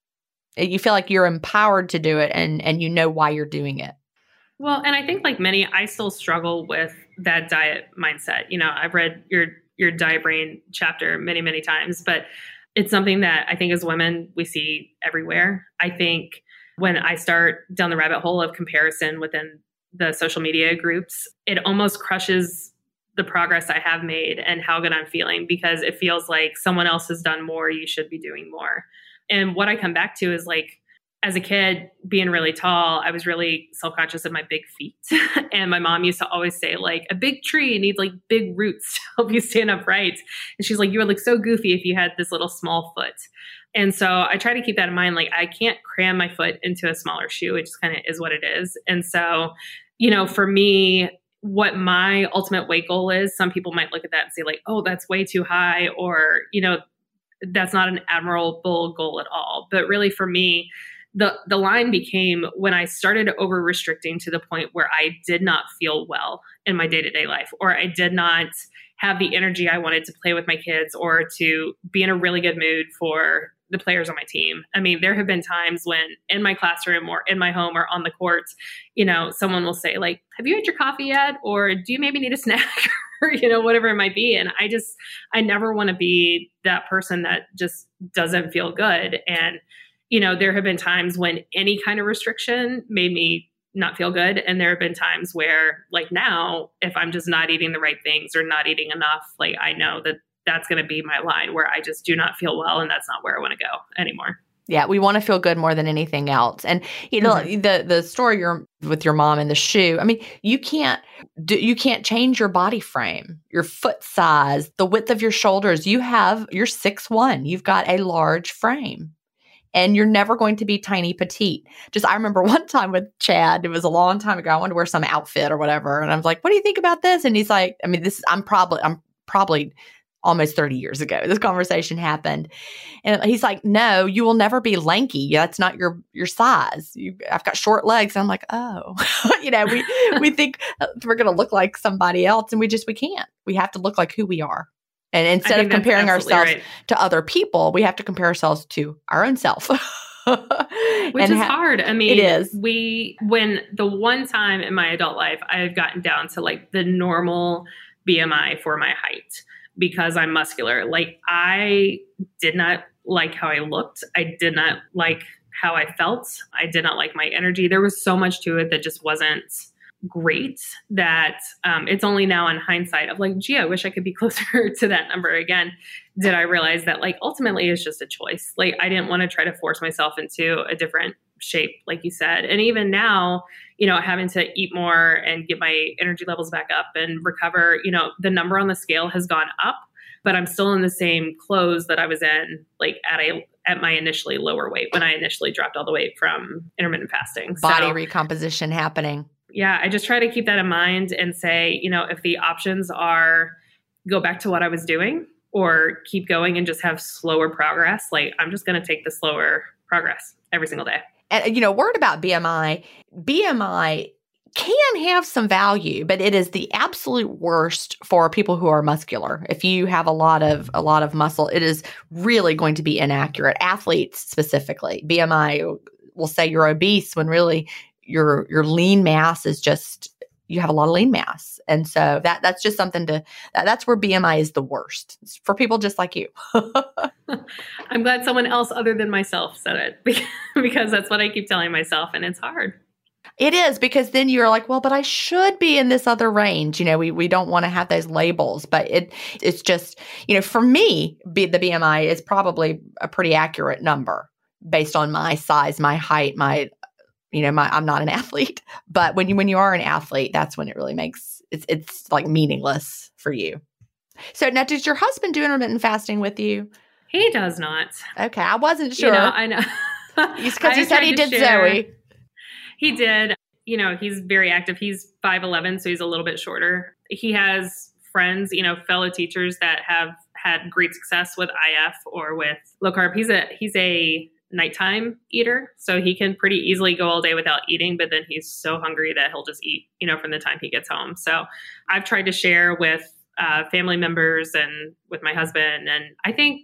You feel like you're empowered to do it and you know why you're doing it. Well, and I think like many, I still struggle with that diet mindset. You know, I've read your Diet Brain chapter many, many times, but it's something that I think as women, we see everywhere. I think when I start down the rabbit hole of comparison within the social media groups, it almost crushes the progress I have made and how good I'm feeling because it feels like someone else has done more. You should be doing more. And what I come back to is like, as a kid, being really tall, I was really self-conscious of my big feet. And my mom used to always say, like, a big tree needs like big roots to help you stand upright. And she's like, you would look so goofy if you had this little small foot. And so I try to keep that in mind. Like, I can't cram my foot into a smaller shoe. It just kind of is what it is. And so, you know, for me, what my ultimate weight goal is, some people might look at that and say like, oh, that's way too high, or, you know, that's not an admirable goal at all. But really for me, the line became when I started over restricting to the point where I did not feel well in my day-to-day life, or I did not have the energy I wanted to play with my kids or to be in a really good mood for the players on my team. I mean, there have been times when in my classroom or in my home or on the courts, you know, someone will say like, have you had your coffee yet? Or do you maybe need a snack? Or, you know, whatever it might be. And I never want to be that person that just doesn't feel good. And you know, there have been times when any kind of restriction made me not feel good. And there have been times where, like now, if I'm just not eating the right things or not eating enough, like I know that that's going to be my line where I just do not feel well. And that's not where I want to go anymore. Yeah, we want to feel good more than anything else. And, you know, the story with your mom and the shoe, I mean, you can't change your body frame, your foot size, the width of your shoulders. You're 6'1". You've got a large frame. And you're never going to be tiny petite. I remember one time with Chad, it was a long time ago. I wanted to wear some outfit or whatever. And I was like, what do you think about this? And he's like, I mean, I'm probably almost 30 years ago. This conversation happened. And he's like, no, you will never be lanky. That's not your size. I've got short legs. And I'm like, oh, you know, we think we're going to look like somebody else. And we can't. We have to look like who we are. And instead of comparing ourselves to other people, we have to compare ourselves to our own self. Which is hard. I mean, it is. When the one time in my adult life, I've gotten down to like the normal BMI for my height because I'm muscular. Like I did not like how I looked. I did not like how I felt. I did not like my energy. There was so much to it that just wasn't great that it's only now in hindsight of like, gee, I wish I could be closer to that number again. Did I realize that like ultimately it's just a choice. Like I didn't want to try to force myself into a different shape, like you said. And even now, you know, having to eat more and get my energy levels back up and recover, you know, the number on the scale has gone up, but I'm still in the same clothes that I was in like at my initially lower weight when I initially dropped all the weight from intermittent fasting. Body recomposition happening. Yeah, I just try to keep that in mind and say, you know, if the options are go back to what I was doing or keep going and just have slower progress, like I'm just going to take the slower progress every single day. And, you know, word about BMI. BMI can have some value, but it is the absolute worst for people who are muscular. If you have a lot of muscle, it is really going to be inaccurate. Athletes specifically, BMI will say you're obese when really your lean mass is just, you have a lot of lean mass. And so that's just something that's where BMI is the worst. It's for people just like you. I'm glad someone else other than myself said it because that's what I keep telling myself and it's hard. It is, because then you're like, well, but I should be in this other range. You know, we don't want to have those labels, but it's just, you know, for me, the BMI is probably a pretty accurate number based on my size, my height, I'm not an athlete, but when you are an athlete, that's when it really makes it's like meaningless for you. So now, does your husband do intermittent fasting with you? He does not. Okay, I wasn't sure. You know, I know. Because he said he did Zoe. He did. You know, he's very active. He's 5'11", so he's a little bit shorter. he has friends, fellow teachers that have had great success with IF or with low carb. He's a nighttime eater, so he can pretty easily go all day without eating, but then he's so hungry that he'll just eat, from the time he gets home. So I've tried to share with family members and with my husband. And I think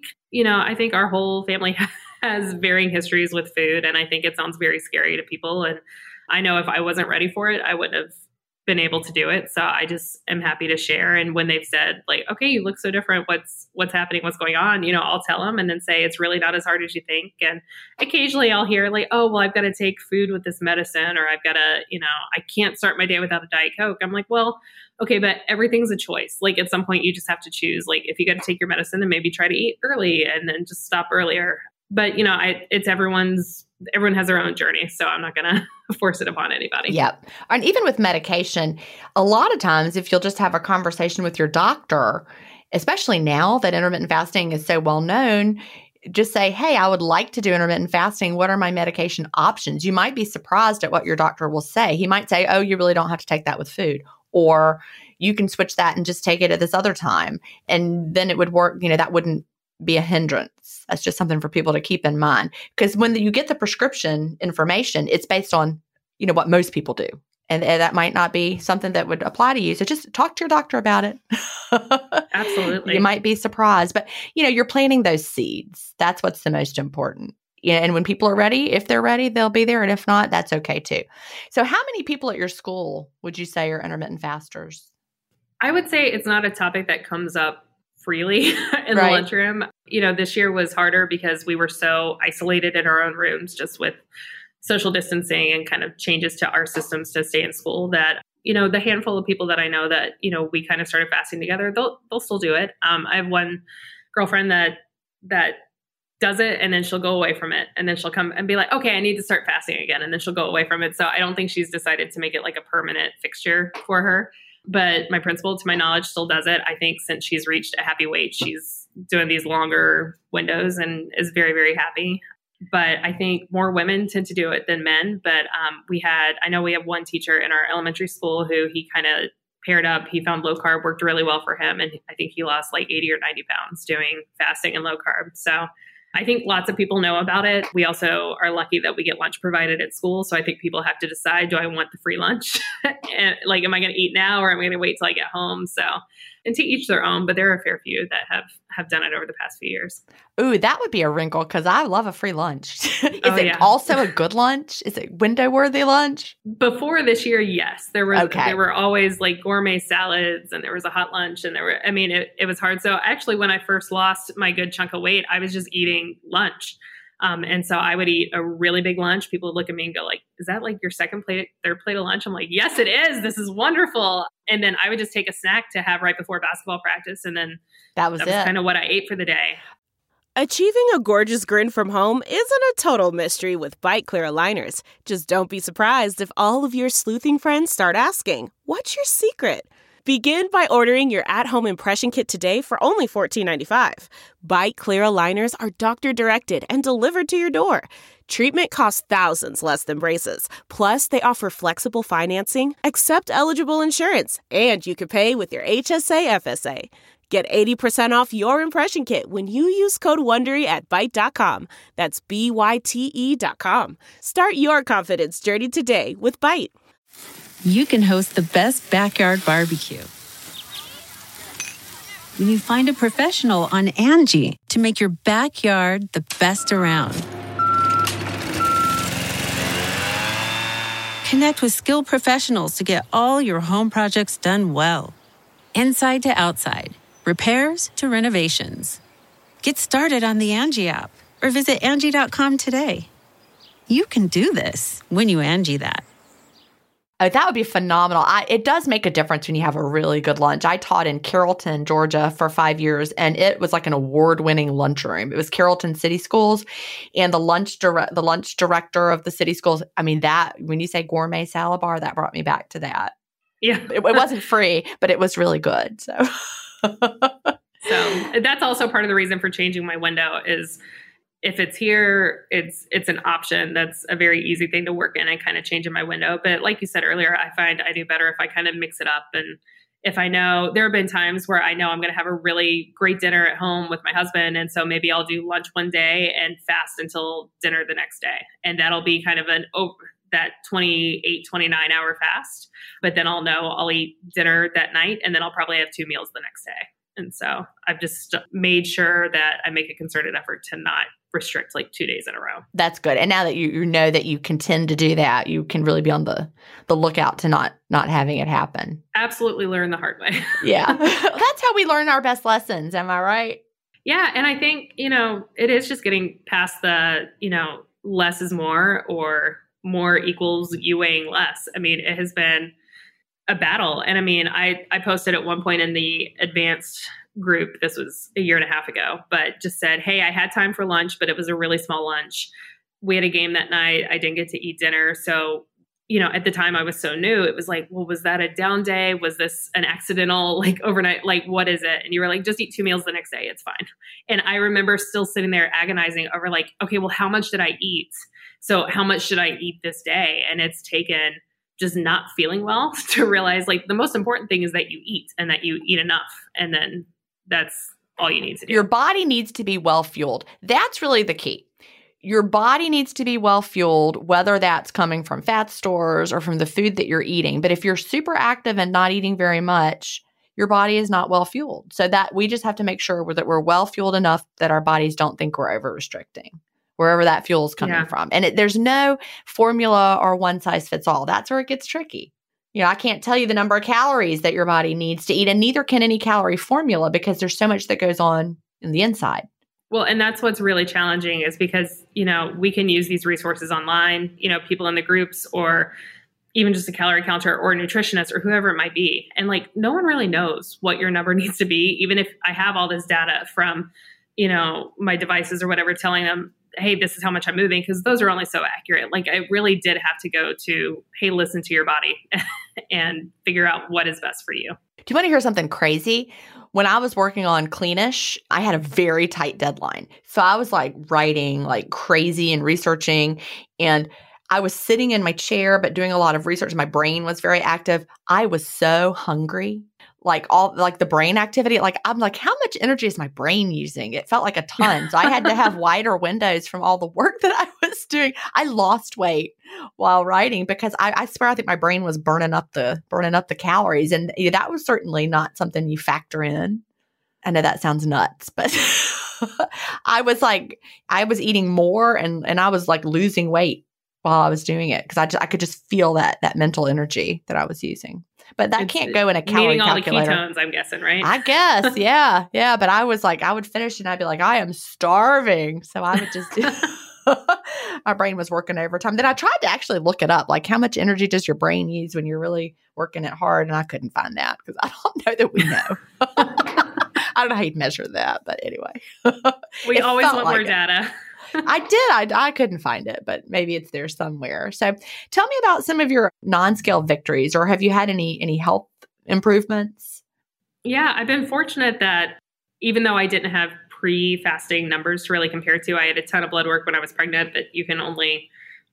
our whole family has varying histories with food. And I think it sounds very scary to people. And I know if I wasn't ready for it, I wouldn't have been able to do it. So I just am happy to share. And when they've said like, okay, you look so different, what's happening, what's going on, I'll tell them and then say, it's really not as hard as you think. And occasionally I'll hear like, oh, well, I've got to take food with this medicine, or I've got to, I can't start my day without a Diet Coke. I'm like, well, okay, but everything's a choice. Like at some point you just have to choose, like if you got to take your medicine, then maybe try to eat early and then just stop earlier. But, it's everyone has their own journey. So I'm not going to force it upon anybody. Yep. And even with medication, a lot of times if you'll just have a conversation with your doctor, especially now that intermittent fasting is so well known, just say, hey, I would like to do intermittent fasting. What are my medication options? You might be surprised at what your doctor will say. He might say, oh, you really don't have to take that with food. Or you can switch that and just take it at this other time. And then it would work, that wouldn't be a hindrance. That's just something for people to keep in mind. Because when you get the prescription information, it's based on, what most people do. And that might not be something that would apply to you. So just talk to your doctor about it. Absolutely. You might be surprised. But, you're planting those seeds. That's what's the most important. And when people are ready, if they're ready, they'll be there. And if not, that's okay too. So how many people at your school would you say are intermittent fasters? I would say it's not a topic that comes up freely in the lunchroom. This year was harder because we were so isolated in our own rooms just with social distancing and kind of changes to our systems to stay in school that, the handful of people that I know that, we kind of started fasting together, they'll still do it. I have one girlfriend that does it and then she'll go away from it. And then she'll come and be like, okay, I need to start fasting again. And then she'll go away from it. So I don't think she's decided to make it like a permanent fixture for her. But my principal, to my knowledge, still does it. I think since she's reached a happy weight, she's doing these longer windows and is very, very happy. But I think more women tend to do it than men. But I know we have one teacher in our elementary school who he kind of paired up. He found low carb worked really well for him. And I think he lost like 80 or 90 pounds doing fasting and low carb. So I think lots of people know about it. We also are lucky that we get lunch provided at school. So I think people have to decide, do I want the free lunch? And like, am I going to eat now or am I going to wait till I get home? So, and to each their own, but there are a fair few that have done it over the past few years. Ooh, that would be a wrinkle because I love a free lunch. Is it also a good lunch? Is it window-worthy lunch? Before this year, yes. There were always like gourmet salads and there was a hot lunch and it was hard. So actually when I first lost my good chunk of weight, I was just eating lunch. And so I would eat a really big lunch. People would look at me and go like, is that like your third plate of lunch? I'm like, yes, it is. This is wonderful. And then I would just take a snack to have right before basketball practice. And then that was kind of what I ate for the day. Achieving a gorgeous grin from home isn't a total mystery with Byte Clear aligners. Just don't be surprised if all of your sleuthing friends start asking, what's your secret? Begin by ordering your at-home impression kit today for only $14.95. Byte Clear aligners are doctor-directed and delivered to your door. Treatment costs thousands less than braces. Plus, they offer flexible financing, accept eligible insurance, and you can pay with your HSA FSA. Get 80% off your impression kit when you use code WONDERY at Byte.com. That's BYTE.com. Start your confidence journey today with Byte. You can host the best backyard barbecue when you find a professional on Angie to make your backyard the best around. Connect with skilled professionals to get all your home projects done well. Inside to outside, repairs to renovations. Get started on the Angie app or visit Angie.com today. You can do this when you Angie that. Oh, that would be phenomenal. It does make a difference when you have a really good lunch. I taught in Carrollton, Georgia for 5 years, and it was like an award-winning lunchroom. It was Carrollton City Schools, and the lunch director of the city schools, that, when you say gourmet salad bar, that brought me back to that. Yeah. It wasn't free, but it was really good. So that's also part of the reason for changing my window is if it's here, it's an option. That's a very easy thing to work in and kind of changing my window. But like you said earlier, I find I do better if I kind of mix it up and if I know, there have been times where I know I'm going to have a really great dinner at home with my husband. And so maybe I'll do lunch one day and fast until dinner the next day. And that'll be kind of that 28, 29 hour fast. But then I'll know I'll eat dinner that night, and then I'll probably have 2 meals the next day. And so I've just made sure that I make a concerted effort to not restrict like 2 days in a row. That's good. And now that you know that you can tend to do that, you can really be on the lookout to not having it happen. Absolutely learn the hard way. Yeah. That's how we learn our best lessons. Am I right? Yeah. And I think, it is just getting past the, less is more, or more equals you weighing less. I mean, it has been a battle. And I mean, I posted at one point in the advanced group, this was a year and a half ago, but just said, hey, I had time for lunch, but it was a really small lunch. We had a game that night. I didn't get to eat dinner. So, at the time I was so new, it was like, well, was that a down day? Was this an accidental, like overnight, like what is it? And you were like, just eat 2 meals the next day. It's fine. And I remember still sitting there agonizing over like, okay, well, how much did I eat? So how much should I eat this day? And it's taken just not feeling well to realize like the most important thing is that you eat, and that you eat enough. And then that's all you need to do. Your body needs to be well fueled. That's really the key. Your body needs to be well fueled, whether that's coming from fat stores or from the food that you're eating. But if you're super active and not eating very much, your body is not well fueled. So that we just have to make sure that we're well fueled enough that our bodies don't think we're over restricting, wherever that fuel is coming from. And there's no formula or one size fits all. That's where it gets tricky. I can't tell you the number of calories that your body needs to eat, and neither can any calorie formula, because there's so much that goes on in the inside. Well, and that's what's really challenging, is because, we can use these resources online, people in the groups, or even just a calorie counter or a nutritionist or whoever it might be. And like, no one really knows what your number needs to be. Even if I have all this data from, my devices or whatever, telling them, hey, this is how much I'm moving, because those are only so accurate. Like I really did have to go to, hey, listen to your body and figure out what is best for you. Do you want to hear something crazy? When I was working on Cleanish, I had a very tight deadline. So I was like writing like crazy and researching, and I was sitting in my chair, but doing a lot of research. My brain was very active. I was so hungry. Like all like the brain activity, like I'm like, how much energy is my brain using? It felt like a ton. So I had to have wider windows from all the work that I was doing. I lost weight while writing because I swear I think my brain was burning up the calories, and that was certainly not something you factor in. I know that sounds nuts, but I was eating more and I was like losing weight while I was doing it because I could just feel that mental energy that I was using. But that can't go in a calorie calculator. Needing all the ketones, I'm guessing, right? I guess, yeah. Yeah, but I was like, I would finish and I'd be like, I am starving. So I would just do my brain was working overtime. Then I tried to actually look it up, like how much energy does your brain use when you're really working it hard? And I couldn't find that because I don't know that we know. I don't know how you'd measure that, but anyway. We always want more data. I did. I couldn't find it, but maybe it's there somewhere. So tell me about some of your non-scale victories, or have you had any health improvements? Yeah, I've been fortunate that even though I didn't have pre-fasting numbers to really compare to, I had a ton of blood work when I was pregnant that you can only,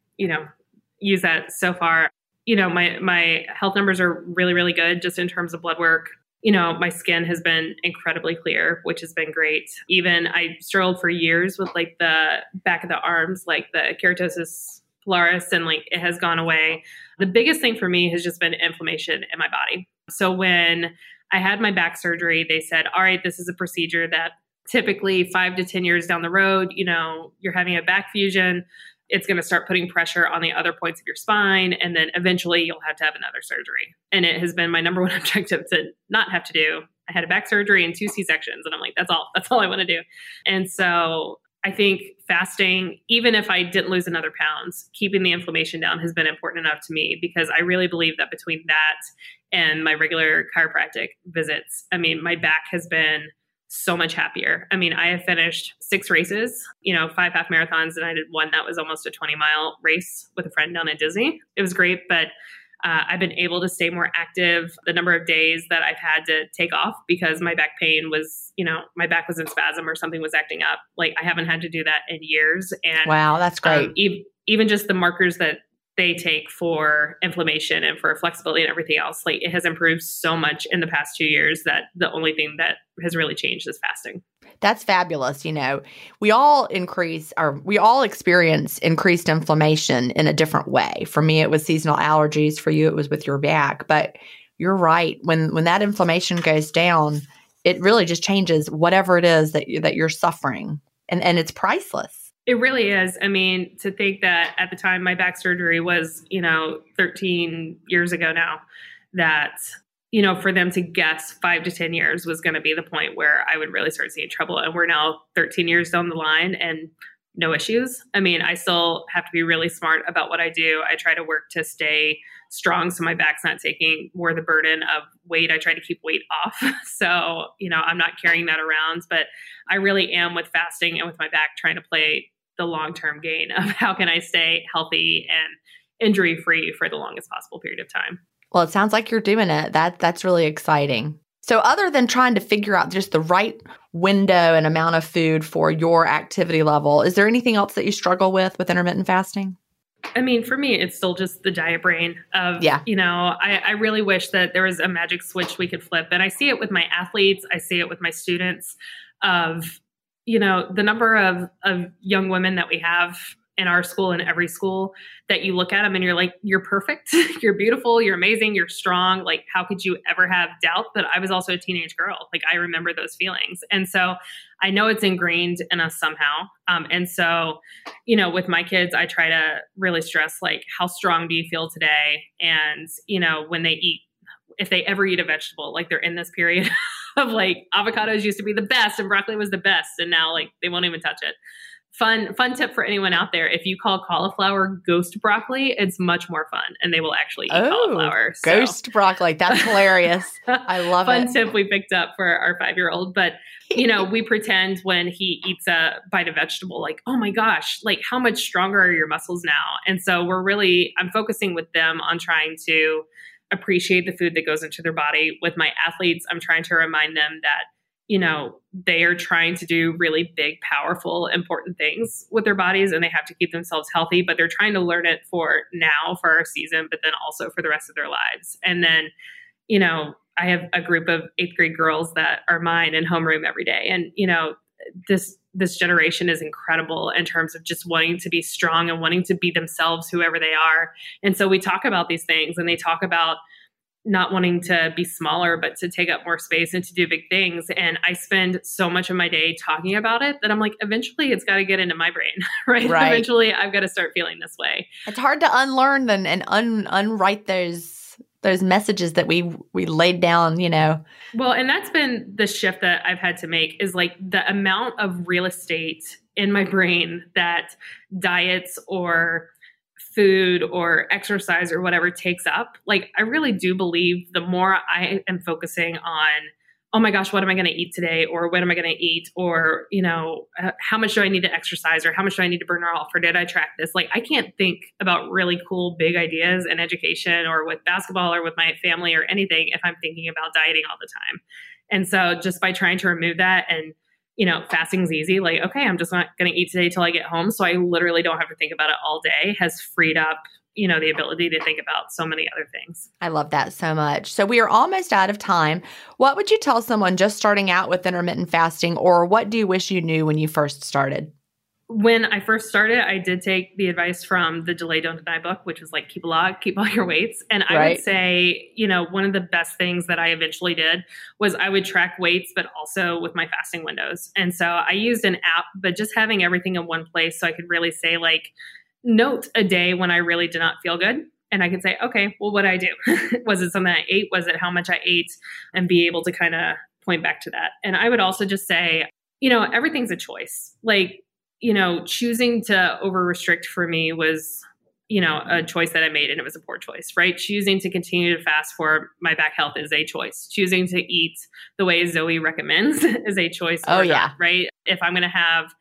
use that so far. My health numbers are really, really good just in terms of blood work. My skin has been incredibly clear, which has been great. Even I struggled for years with like the back of the arms, like the keratosis pilaris, and like it has gone away. The biggest thing for me has just been inflammation in my body. So when I had my back surgery, they said, all right, this is a procedure that typically 5 to 10 years down the road, you're having a back fusion. It's going to start putting pressure on the other points of your spine. And then eventually you'll have to have another surgery. And it has been my number one objective to not have to do. I had a back surgery and 2 C-sections. And I'm like, that's all I want to do. And so I think fasting, even if I didn't lose another pounds, keeping the inflammation down has been important enough to me, because I really believe that between that and my regular chiropractic visits, my back has been so much happier. I have finished 6 races, 5 half marathons, and I did one that was almost a 20-mile race with a friend down at Disney. It was great, but I've been able to stay more active. The number of days that I've had to take off because my back pain was, my back was in spasm or something was acting up. Like I haven't had to do that in years. And wow, that's great. Even just the markers that they take for inflammation and for flexibility and everything else. Like it has improved so much in the past 2 years that the only thing that has really changed is fasting. That's fabulous. We all experience increased inflammation in a different way. For me, it was seasonal allergies. For you, it was with your back. But you're right. When that inflammation goes down, it really just changes whatever it is that you're suffering. And it's priceless. It really is. I mean, to think that at the time my back surgery was, 13 years ago now, that, for them to guess 5 to 10 years was going to be the point where I would really start seeing trouble. And we're now 13 years down the line and no issues. I mean, I still have to be really smart about what I do. I try to work to stay strong so my back's not taking more of the burden of weight. I try to keep weight off. So, I'm not carrying that around, but I really am with fasting and with my back trying to play the long-term game of how can I stay healthy and injury-free for the longest possible period of time. Well, it sounds like you're doing it. That's really exciting. So other than trying to figure out just the right window and amount of food for your activity level, is there anything else that you struggle with intermittent fasting? I mean, for me, it's still just the diet brain of, I really wish that there was a magic switch we could flip. And I see it with my athletes. I see it with my students of, the number of young women that we have in our school and every school that you look at them and you're like, you're perfect, you're beautiful, you're amazing, you're strong. Like, how could you ever have doubt? But I was also a teenage girl. Like, I remember those feelings. And so I know it's ingrained in us somehow. And so, with my kids, I try to really stress, like, how strong do you feel today? And, when they eat, if they ever eat a vegetable, like they're in this period of like avocados used to be the best and broccoli was the best. And now like they won't even touch it. Fun tip for anyone out there. If you call cauliflower ghost broccoli, it's much more fun and they will actually eat cauliflower. Ghost broccoli. That's hilarious. I love it. Fun tip we picked up for our 5-year-old. But, we pretend when he eats a bite of vegetable, like, oh my gosh, like how much stronger are your muscles now? And so I'm focusing with them on trying to appreciate the food that goes into their body. With my athletes, I'm trying to remind them that, they are trying to do really big, powerful, important things with their bodies and they have to keep themselves healthy, but they're trying to learn it for now, for our season, but then also for the rest of their lives. And then, I have a group of 8th grade girls that are mine in homeroom every day. And, this generation is incredible in terms of just wanting to be strong and wanting to be themselves, whoever they are. And so we talk about these things and they talk about not wanting to be smaller, but to take up more space and to do big things. And I spend so much of my day talking about it that I'm like, eventually it's got to get into my brain, right? Eventually I've got to start feeling this way. It's hard to unlearn and unwrite those messages that we laid down, Well, and that's been the shift that I've had to make is like the amount of real estate in my brain that diets or food or exercise or whatever takes up. Like, I really do believe the more I am focusing on, oh my gosh, what am I going to eat today? Or when am I going to eat? Or, how much do I need to exercise? Or how much do I need to burn off? Or did I track this? Like, I can't think about really cool, big ideas in education or with basketball or with my family or anything if I'm thinking about dieting all the time. And so just by trying to remove that and, fasting's easy. Like, okay, I'm just not going to eat today till I get home. So I literally don't have to think about it all day has freed up the ability to think about so many other things. I love that so much. So we are almost out of time. What would you tell someone just starting out with intermittent fasting, or what do you wish you knew when you first started? When I first started, I did take the advice from the Delay Don't Deny book, which was like, keep a log, keep all your weights. And I would say, one of the best things that I eventually did was I would track weights, but also with my fasting windows. And so I used an app, but just having everything in one place so I could really say like, note a day when I really did not feel good. And I could say, okay, well, what did I do? Was it something I ate? Was it how much I ate? And be able to kind of point back to that. And I would also just say, everything's a choice. Like, choosing to over restrict for me was, a choice that I made, and it was a poor choice, right? Choosing to continue to fast for my back health is a choice. Choosing to eat the way Zoe recommends is a choice. Right? If I'm going to have,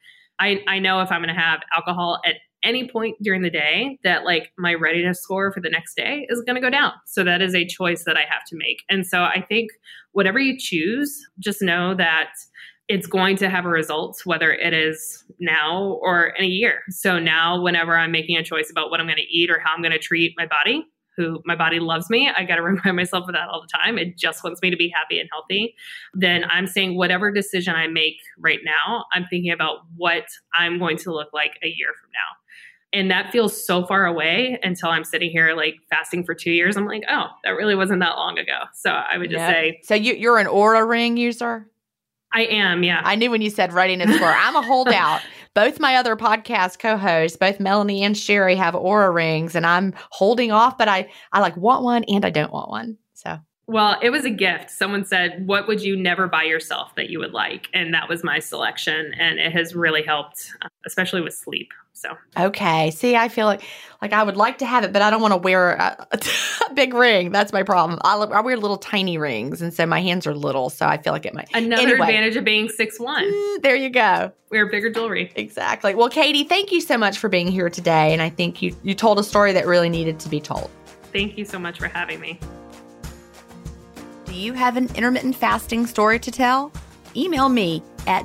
I know if I'm going to have alcohol at any point during the day, that like my readiness score for the next day is going to go down. So that is a choice that I have to make. And so I think whatever you choose, just know that it's going to have a result, whether it is now or in a year. So now whenever I'm making a choice about what I'm going to eat or how I'm going to treat my body, my body loves me, I got to remind myself of that all the time. It just wants me to be happy and healthy. Then I'm saying whatever decision I make right now, I'm thinking about what I'm going to look like a year from now. And that feels so far away until I'm sitting here like fasting for 2 years. I'm like, oh, that really wasn't that long ago. So I would just say. So you're an Oura Ring user? I am, yeah. I knew when you said readiness score. I'm a holdout. Both my other podcast co-hosts, both Melanie and Sherry, have Oura Rings, and I'm holding off, but I like want one and I don't want one. So. Well, it was a gift. Someone said, what would you never buy yourself that you would like? And that was my selection. And it has really helped, especially with sleep. So. Okay. See, I feel like I would like to have it, but I don't want to wear a big ring. That's my problem. I wear little tiny rings. And so my hands are little. So I feel like it might. Another advantage of being 6'1". There you go. Wear bigger jewelry. Exactly. Well, Katie, thank you so much for being here today. And I think you told a story that really needed to be told. Thank you so much for having me. Do you have an intermittent fasting story to tell? Email me at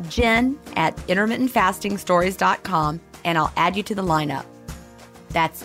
jen@intermittentfastingstories.com and I'll add you to the lineup. That's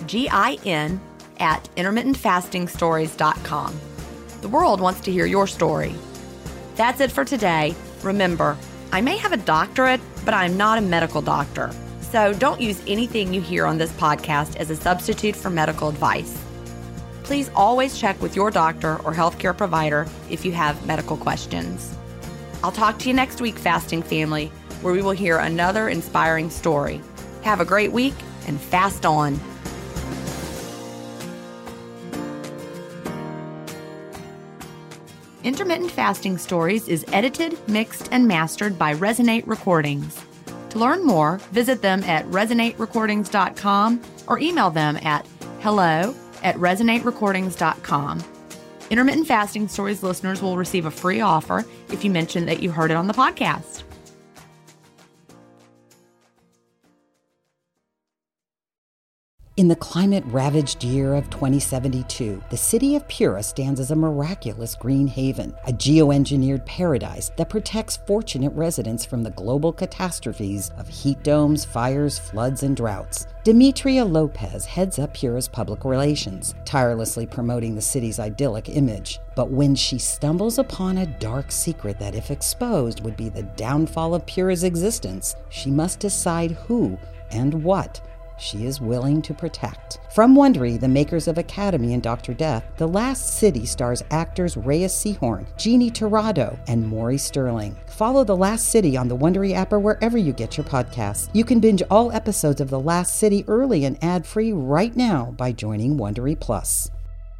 GIN@intermittentfastingstories.com. The world wants to hear your story. That's it for today. Remember, I may have a doctorate, but I'm not a medical doctor. So don't use anything you hear on this podcast as a substitute for medical advice. Please always check with your doctor or healthcare provider if you have medical questions. I'll talk to you next week, Fasting Family, where we will hear another inspiring story. Have a great week and fast on. Intermittent Fasting Stories is edited, mixed, and mastered by Resonate Recordings. To learn more, visit them at resonaterecordings.com or email them at hello@resonaterecordings.com. Intermittent Fasting Stories listeners will receive a free offer if you mention that you heard it on the podcast. In the climate-ravaged year of 2072, the city of Pura stands as a miraculous green haven, a geoengineered paradise that protects fortunate residents from the global catastrophes of heat domes, fires, floods, and droughts. Demetria Lopez heads up Pura's public relations, tirelessly promoting the city's idyllic image. But when she stumbles upon a dark secret that, if exposed, would be the downfall of Pura's existence, she must decide who and what she is willing to protect. From Wondery, the makers of Academy and Dr. Death, The Last City stars actors Reyes Sehorn, Jeannie Torrado, and Maury Sterling. Follow The Last City on the Wondery app or wherever you get your podcasts. You can binge all episodes of The Last City early and ad-free right now by joining Wondery Plus.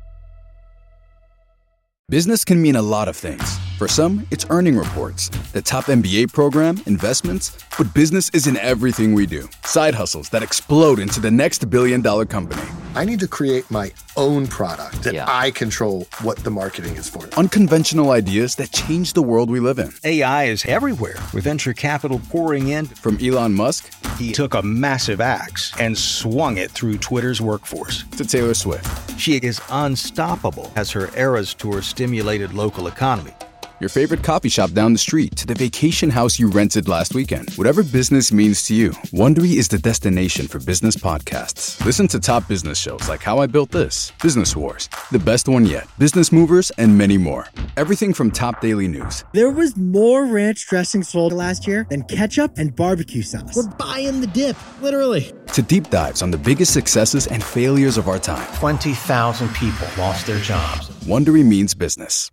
Business can mean a lot of things. For some, it's earning reports, the top MBA program, investments, but business isn't everything we do. Side hustles that explode into the next billion-dollar company. I need to create my own product that I control what the marketing is for. Unconventional ideas that change the world we live in. AI is everywhere, with venture capital pouring in. From Elon Musk, he took a massive axe and swung it through Twitter's workforce. To Taylor Swift. She is unstoppable as her Eras Tour stimulated local economy. Your favorite coffee shop down the street to the vacation house you rented last weekend. Whatever business means to you, Wondery is the destination for business podcasts. Listen to top business shows like How I Built This, Business Wars, The Best One Yet, Business Movers, and many more. Everything from top daily news. There was more ranch dressing sold last year than ketchup and barbecue sauce. We're buying the dip, literally. To deep dives on the biggest successes and failures of our time. 20,000 people lost their jobs. Wondery means business.